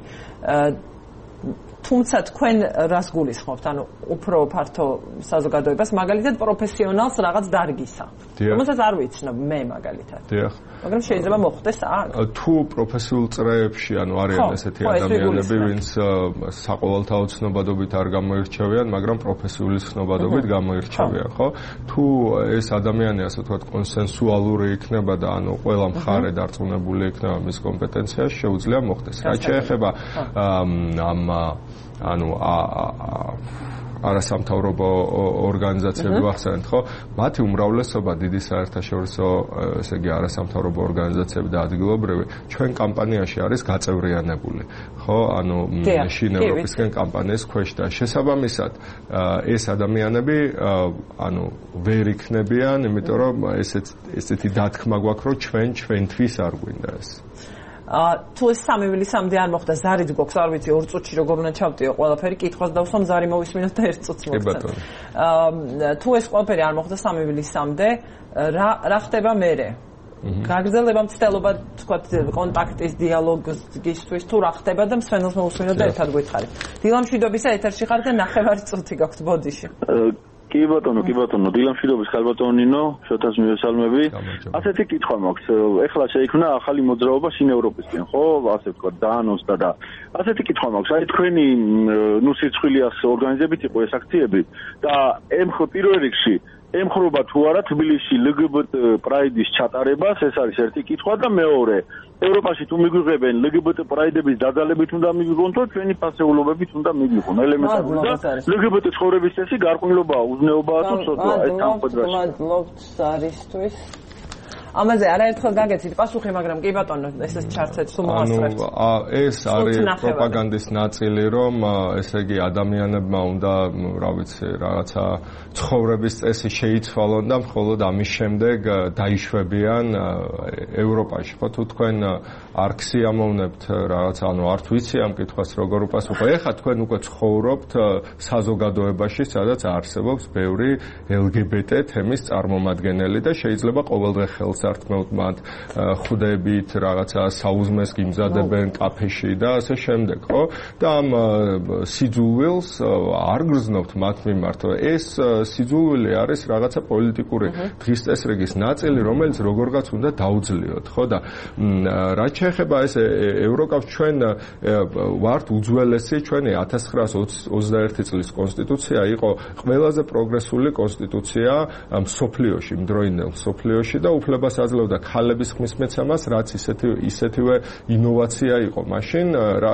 თუმცა თქვენ რას გულისხმობთ ანუ უფრო ფართო საზოგადოებას მაგალითად პროფესიონალს რაღაც დარგისა რომელსაც არ ვიცნობ მე მაგალითად მაგრამ შეიძლება მოხდეს აქ თუ პროფესიულ წრეებში ანუ არიან ესეთი ადამიანები ვინც საყოველთაო ცნობადობით არ გამოირჩევიან მაგრამ პროფესიული ცნობადობით გამოირჩევიან ხო თუ ეს ადამიანი ასე ვთქვათ კონსენსუალური იქნება და ანუ ყველა მხარე დარწმუნებული იქნება მის კომპეტენციაში შეუძლია მოხდეს რაც შეეხება ამ ანუ არასამთავრობო ორგანიზაციები ვახსენეთ ხო მათი უმრავლესობა დიდი საერთაშორისო ესე იგი არასამთავრობო ორგანიზაციები და ადგილობრივი ჩვენ კამპანიაში არის გაწევრიანებული ხო ანუ შინ ევროპისკენ კამპანიის ქვეშ და შესაბამისად ეს ადამიანები ანუ ვერ იქნებიან იმიტომ რომ ესეთი დათქმა გვაქვს რომ ჩვენთვის არ გვინდა ეს თუ ეს 3 ივლისამდე არ მოხდა ზარიც გვაქვს არ ვიცი 2 წუთში როგორ უნდა ჩავტიო ყველაფერი კითხვას დავსვამ ზარი მოვისმინოთ და 1 წუთს მოგცემ თუ ეს ყველაფერი არ მოხდა 3 ივლისამდე რა ხდება მერე გაგრძელება მცდელობა თქვა კონტაქტის დიალოგისთვის თუ რა ხდება და მსვენელს მოვუსმინოთ და ერთად გვითხარით დილამშვიდობისა ეთერში ხარ და 9 წუთი გაქვთ ბოდიში კი ბატონო, დილამშვიდობის ხალბატონინო, შოთას მივესალმები. ასეთი კითხვა მაქვს. ეხლა შეიქმნა ახალი მოძრაობა შინ ევროპისკენ, ხო? ასე ვთქვა, დაანონსდა და ასეთი კითხვა მაქვს. აი თქვენი სირცხვილიას ორგანიზებით იყო ეს აქციები და პირველ რიგში ემხრობა თუ არა თბილისში LGBT პრაიდის ჩატარებას, ეს არის ერთი კითხვა და მეორე, ევროპაში თუ მიგვიღებენ LGBT პრაიდების დაძალებით უნდა მიგვიღონ თუ ჩვენი ფასეულობებით უნდა მიგვიღონ. ელემენტარული და LGBT ცხოვრების წესი გარყვნილობაა, უზნეობაა თუ ცოტა ეს სამხედროში. მადლობთ არისთვის. ამაზე არაერთხელ გაგეცით პასუხი, მაგრამ კი ბატონო, ესეც ჩარცეთ სულ მოასწრებთ. ეს არის პროპაგანდის ნაწილი, რომ ესე იგი ადამიანებმა უნდა, რა ვიცი, რაღაცა ცხოვრების წესი შეიცვალონ და მხოლოდ ამის შემდეგ დაიშვებიან ევროპაში. ხო თუ თქვენ არ ქსიამოვნებთ რაღაცა, ანუ არ ვიცი ამ კითხვას როგორ უპასუხო. ეხლა თქვენ უკვე ცხოვრობთ საზოგადოებაში, სადაც არსებობს ბევრი LGBT თემის წარმომადგენელი და შეიძლება ყოველდღე ხელს ართმევთ მათ ხუდებით, რაღაცა საუზმეს გიმზადებენ კაფეში და ასე შემდეგ, ხო? და ამ სიძულვილს არ გრძნობთ მათ მიმართ. ეს სიძულვილი არის რაღაცა პოლიტიკური დღის წესრიგის ნაწილი, რომელიც როგორღაც უნდა დაუძლიოთ, ხო? და რაც შეეხება ეს ევროკავშირს, ჩვენ ვართ უძველესი, ჩვენი 1921 წლის კონსტიტუცია იყო ყველაზე პროგრესული კონსტიტუცია მსოფლიოში, მდროინდელ მსოფლიოში და უფლებას აძლევდა ქალების ხმისმეცემას, რაც ისეთივე ინოვაცია იყო მაშინ,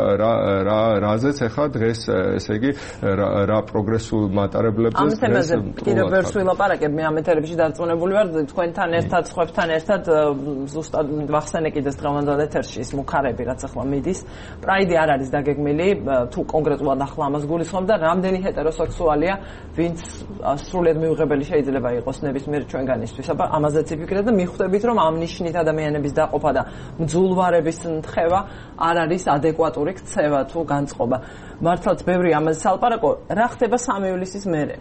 რაზეც ახლა დღეს, ესე იგი, რა პროგრესულ მატარებლებზეც დღეს ამ თემაზე კიდევ ვერც ვილაპარაკებ, მე ამ ეთერებში დარწმუნებული ვარ, თქვენთან ერთად, სხვებთან ერთად ზუსტად ვახსენე კიდეც დღევანდელ ეთერში ის მუქარები, რაც ახლა მიდის. პრაიდი არ არის დაგეგმილი, თუ კონკრეტულად ახლა ამას გულისხმობ და რამდენი ჰეტეროსექსუალია, ვინც სრულიად მიუღებელი შეიძლება იყოს ნებისმიერ ჩვენგანისთვის. აბა ამაზეც იფიქრეთ და მიხვდებით, რომ ამ ნიშნით ადამიანების დაყოფა და მძულვარების ნთხევა არ არის ადეკვატური ქცევა თუ განწყობა. მართლაც ბევრი ამაზე სალაპარაკო, რა ხდება 3 ივლისის მერე?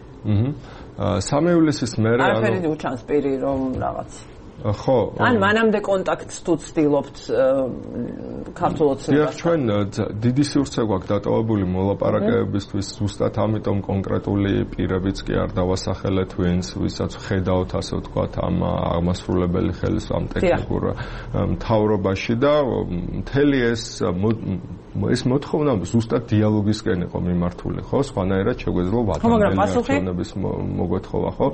3 ივლისის მერე, ანუ არაფერი უჩანს პირი რომ რაღაც ხო. ან მანამდე კონტაქტს თუ ცდილობთ ქართულ ოცნებას. ჩვენ დიდი სივრცე გვაქვს დატოვებული მოლაპარაკებისთვის, ზუსტად ამიტომ კონკრეტული პირებიც კი არ დავასახელეთ, ვისაც ხედავთ, ასე ვთქვათ, ამ აღმასრულებელი ხელის ამ ტექნიკურ მთავრობაში და მთელი ეს მოთხოვნა ზუსტად დიალოგისკენ იყო მიმართული, ხო? სხვანაირად შეგვეძლო ადამიანების მოგვეთხოვა, ხო?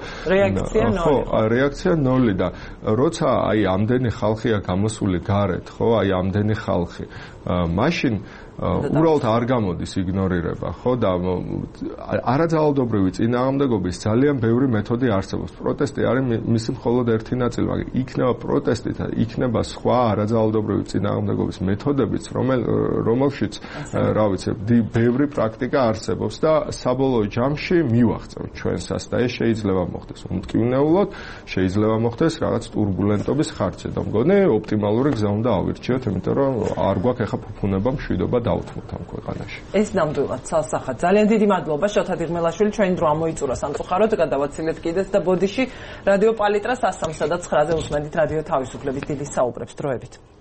რეაქცია ნოლი და როცა აი ამდენი ხალხია გამოსული გარეთ, ხო, აი ამდენი ხალხი, მაშინ უბრალოდ არ გამოდის იგნორირება, ხო და არაძალადობრივი წინააღმდეგობის ძალიან ბევრი მეთოდი არსებობს. პროტესტი არის მისი მხოლოდ ერთი ნაწილი, მაგრამ იქნება პროტესტი და იქნება სხვა არაძალადობრივი წინააღმდეგობის მეთოდებიც, რომელშიც, რა ვიცი, ბევრი პრაქტიკა არსებობს და საბოლოო ჯამში მივახცევთ ჩვენსაც და ეს შეიძლება მოხდეს უმტკივნეულოდ, შეიძლება მოხდეს რაღაც ტურბულენტობის ხარჯზე და მგონი ოპტიმალური გზა უნდა ავირჩიოთ, იმიტომ რომ არ გვაქვს ახლა ფუფუნება მშვიდობა დავუთმოთ ამ ქვეყანაში. ეს ნამდვილად ცალსახად. ძალიან დიდი მადლობა შოთა დიღმელაშვილი, ჩვენი დრო ამოიწურა სამწუხაროდ, გადავაცილეთ კიდეც და ბოდიში რადიო პალიტრას 103 და 9-ზე უსმენთ რადიო თავისუფლების დიდი საუბრებს დროებით.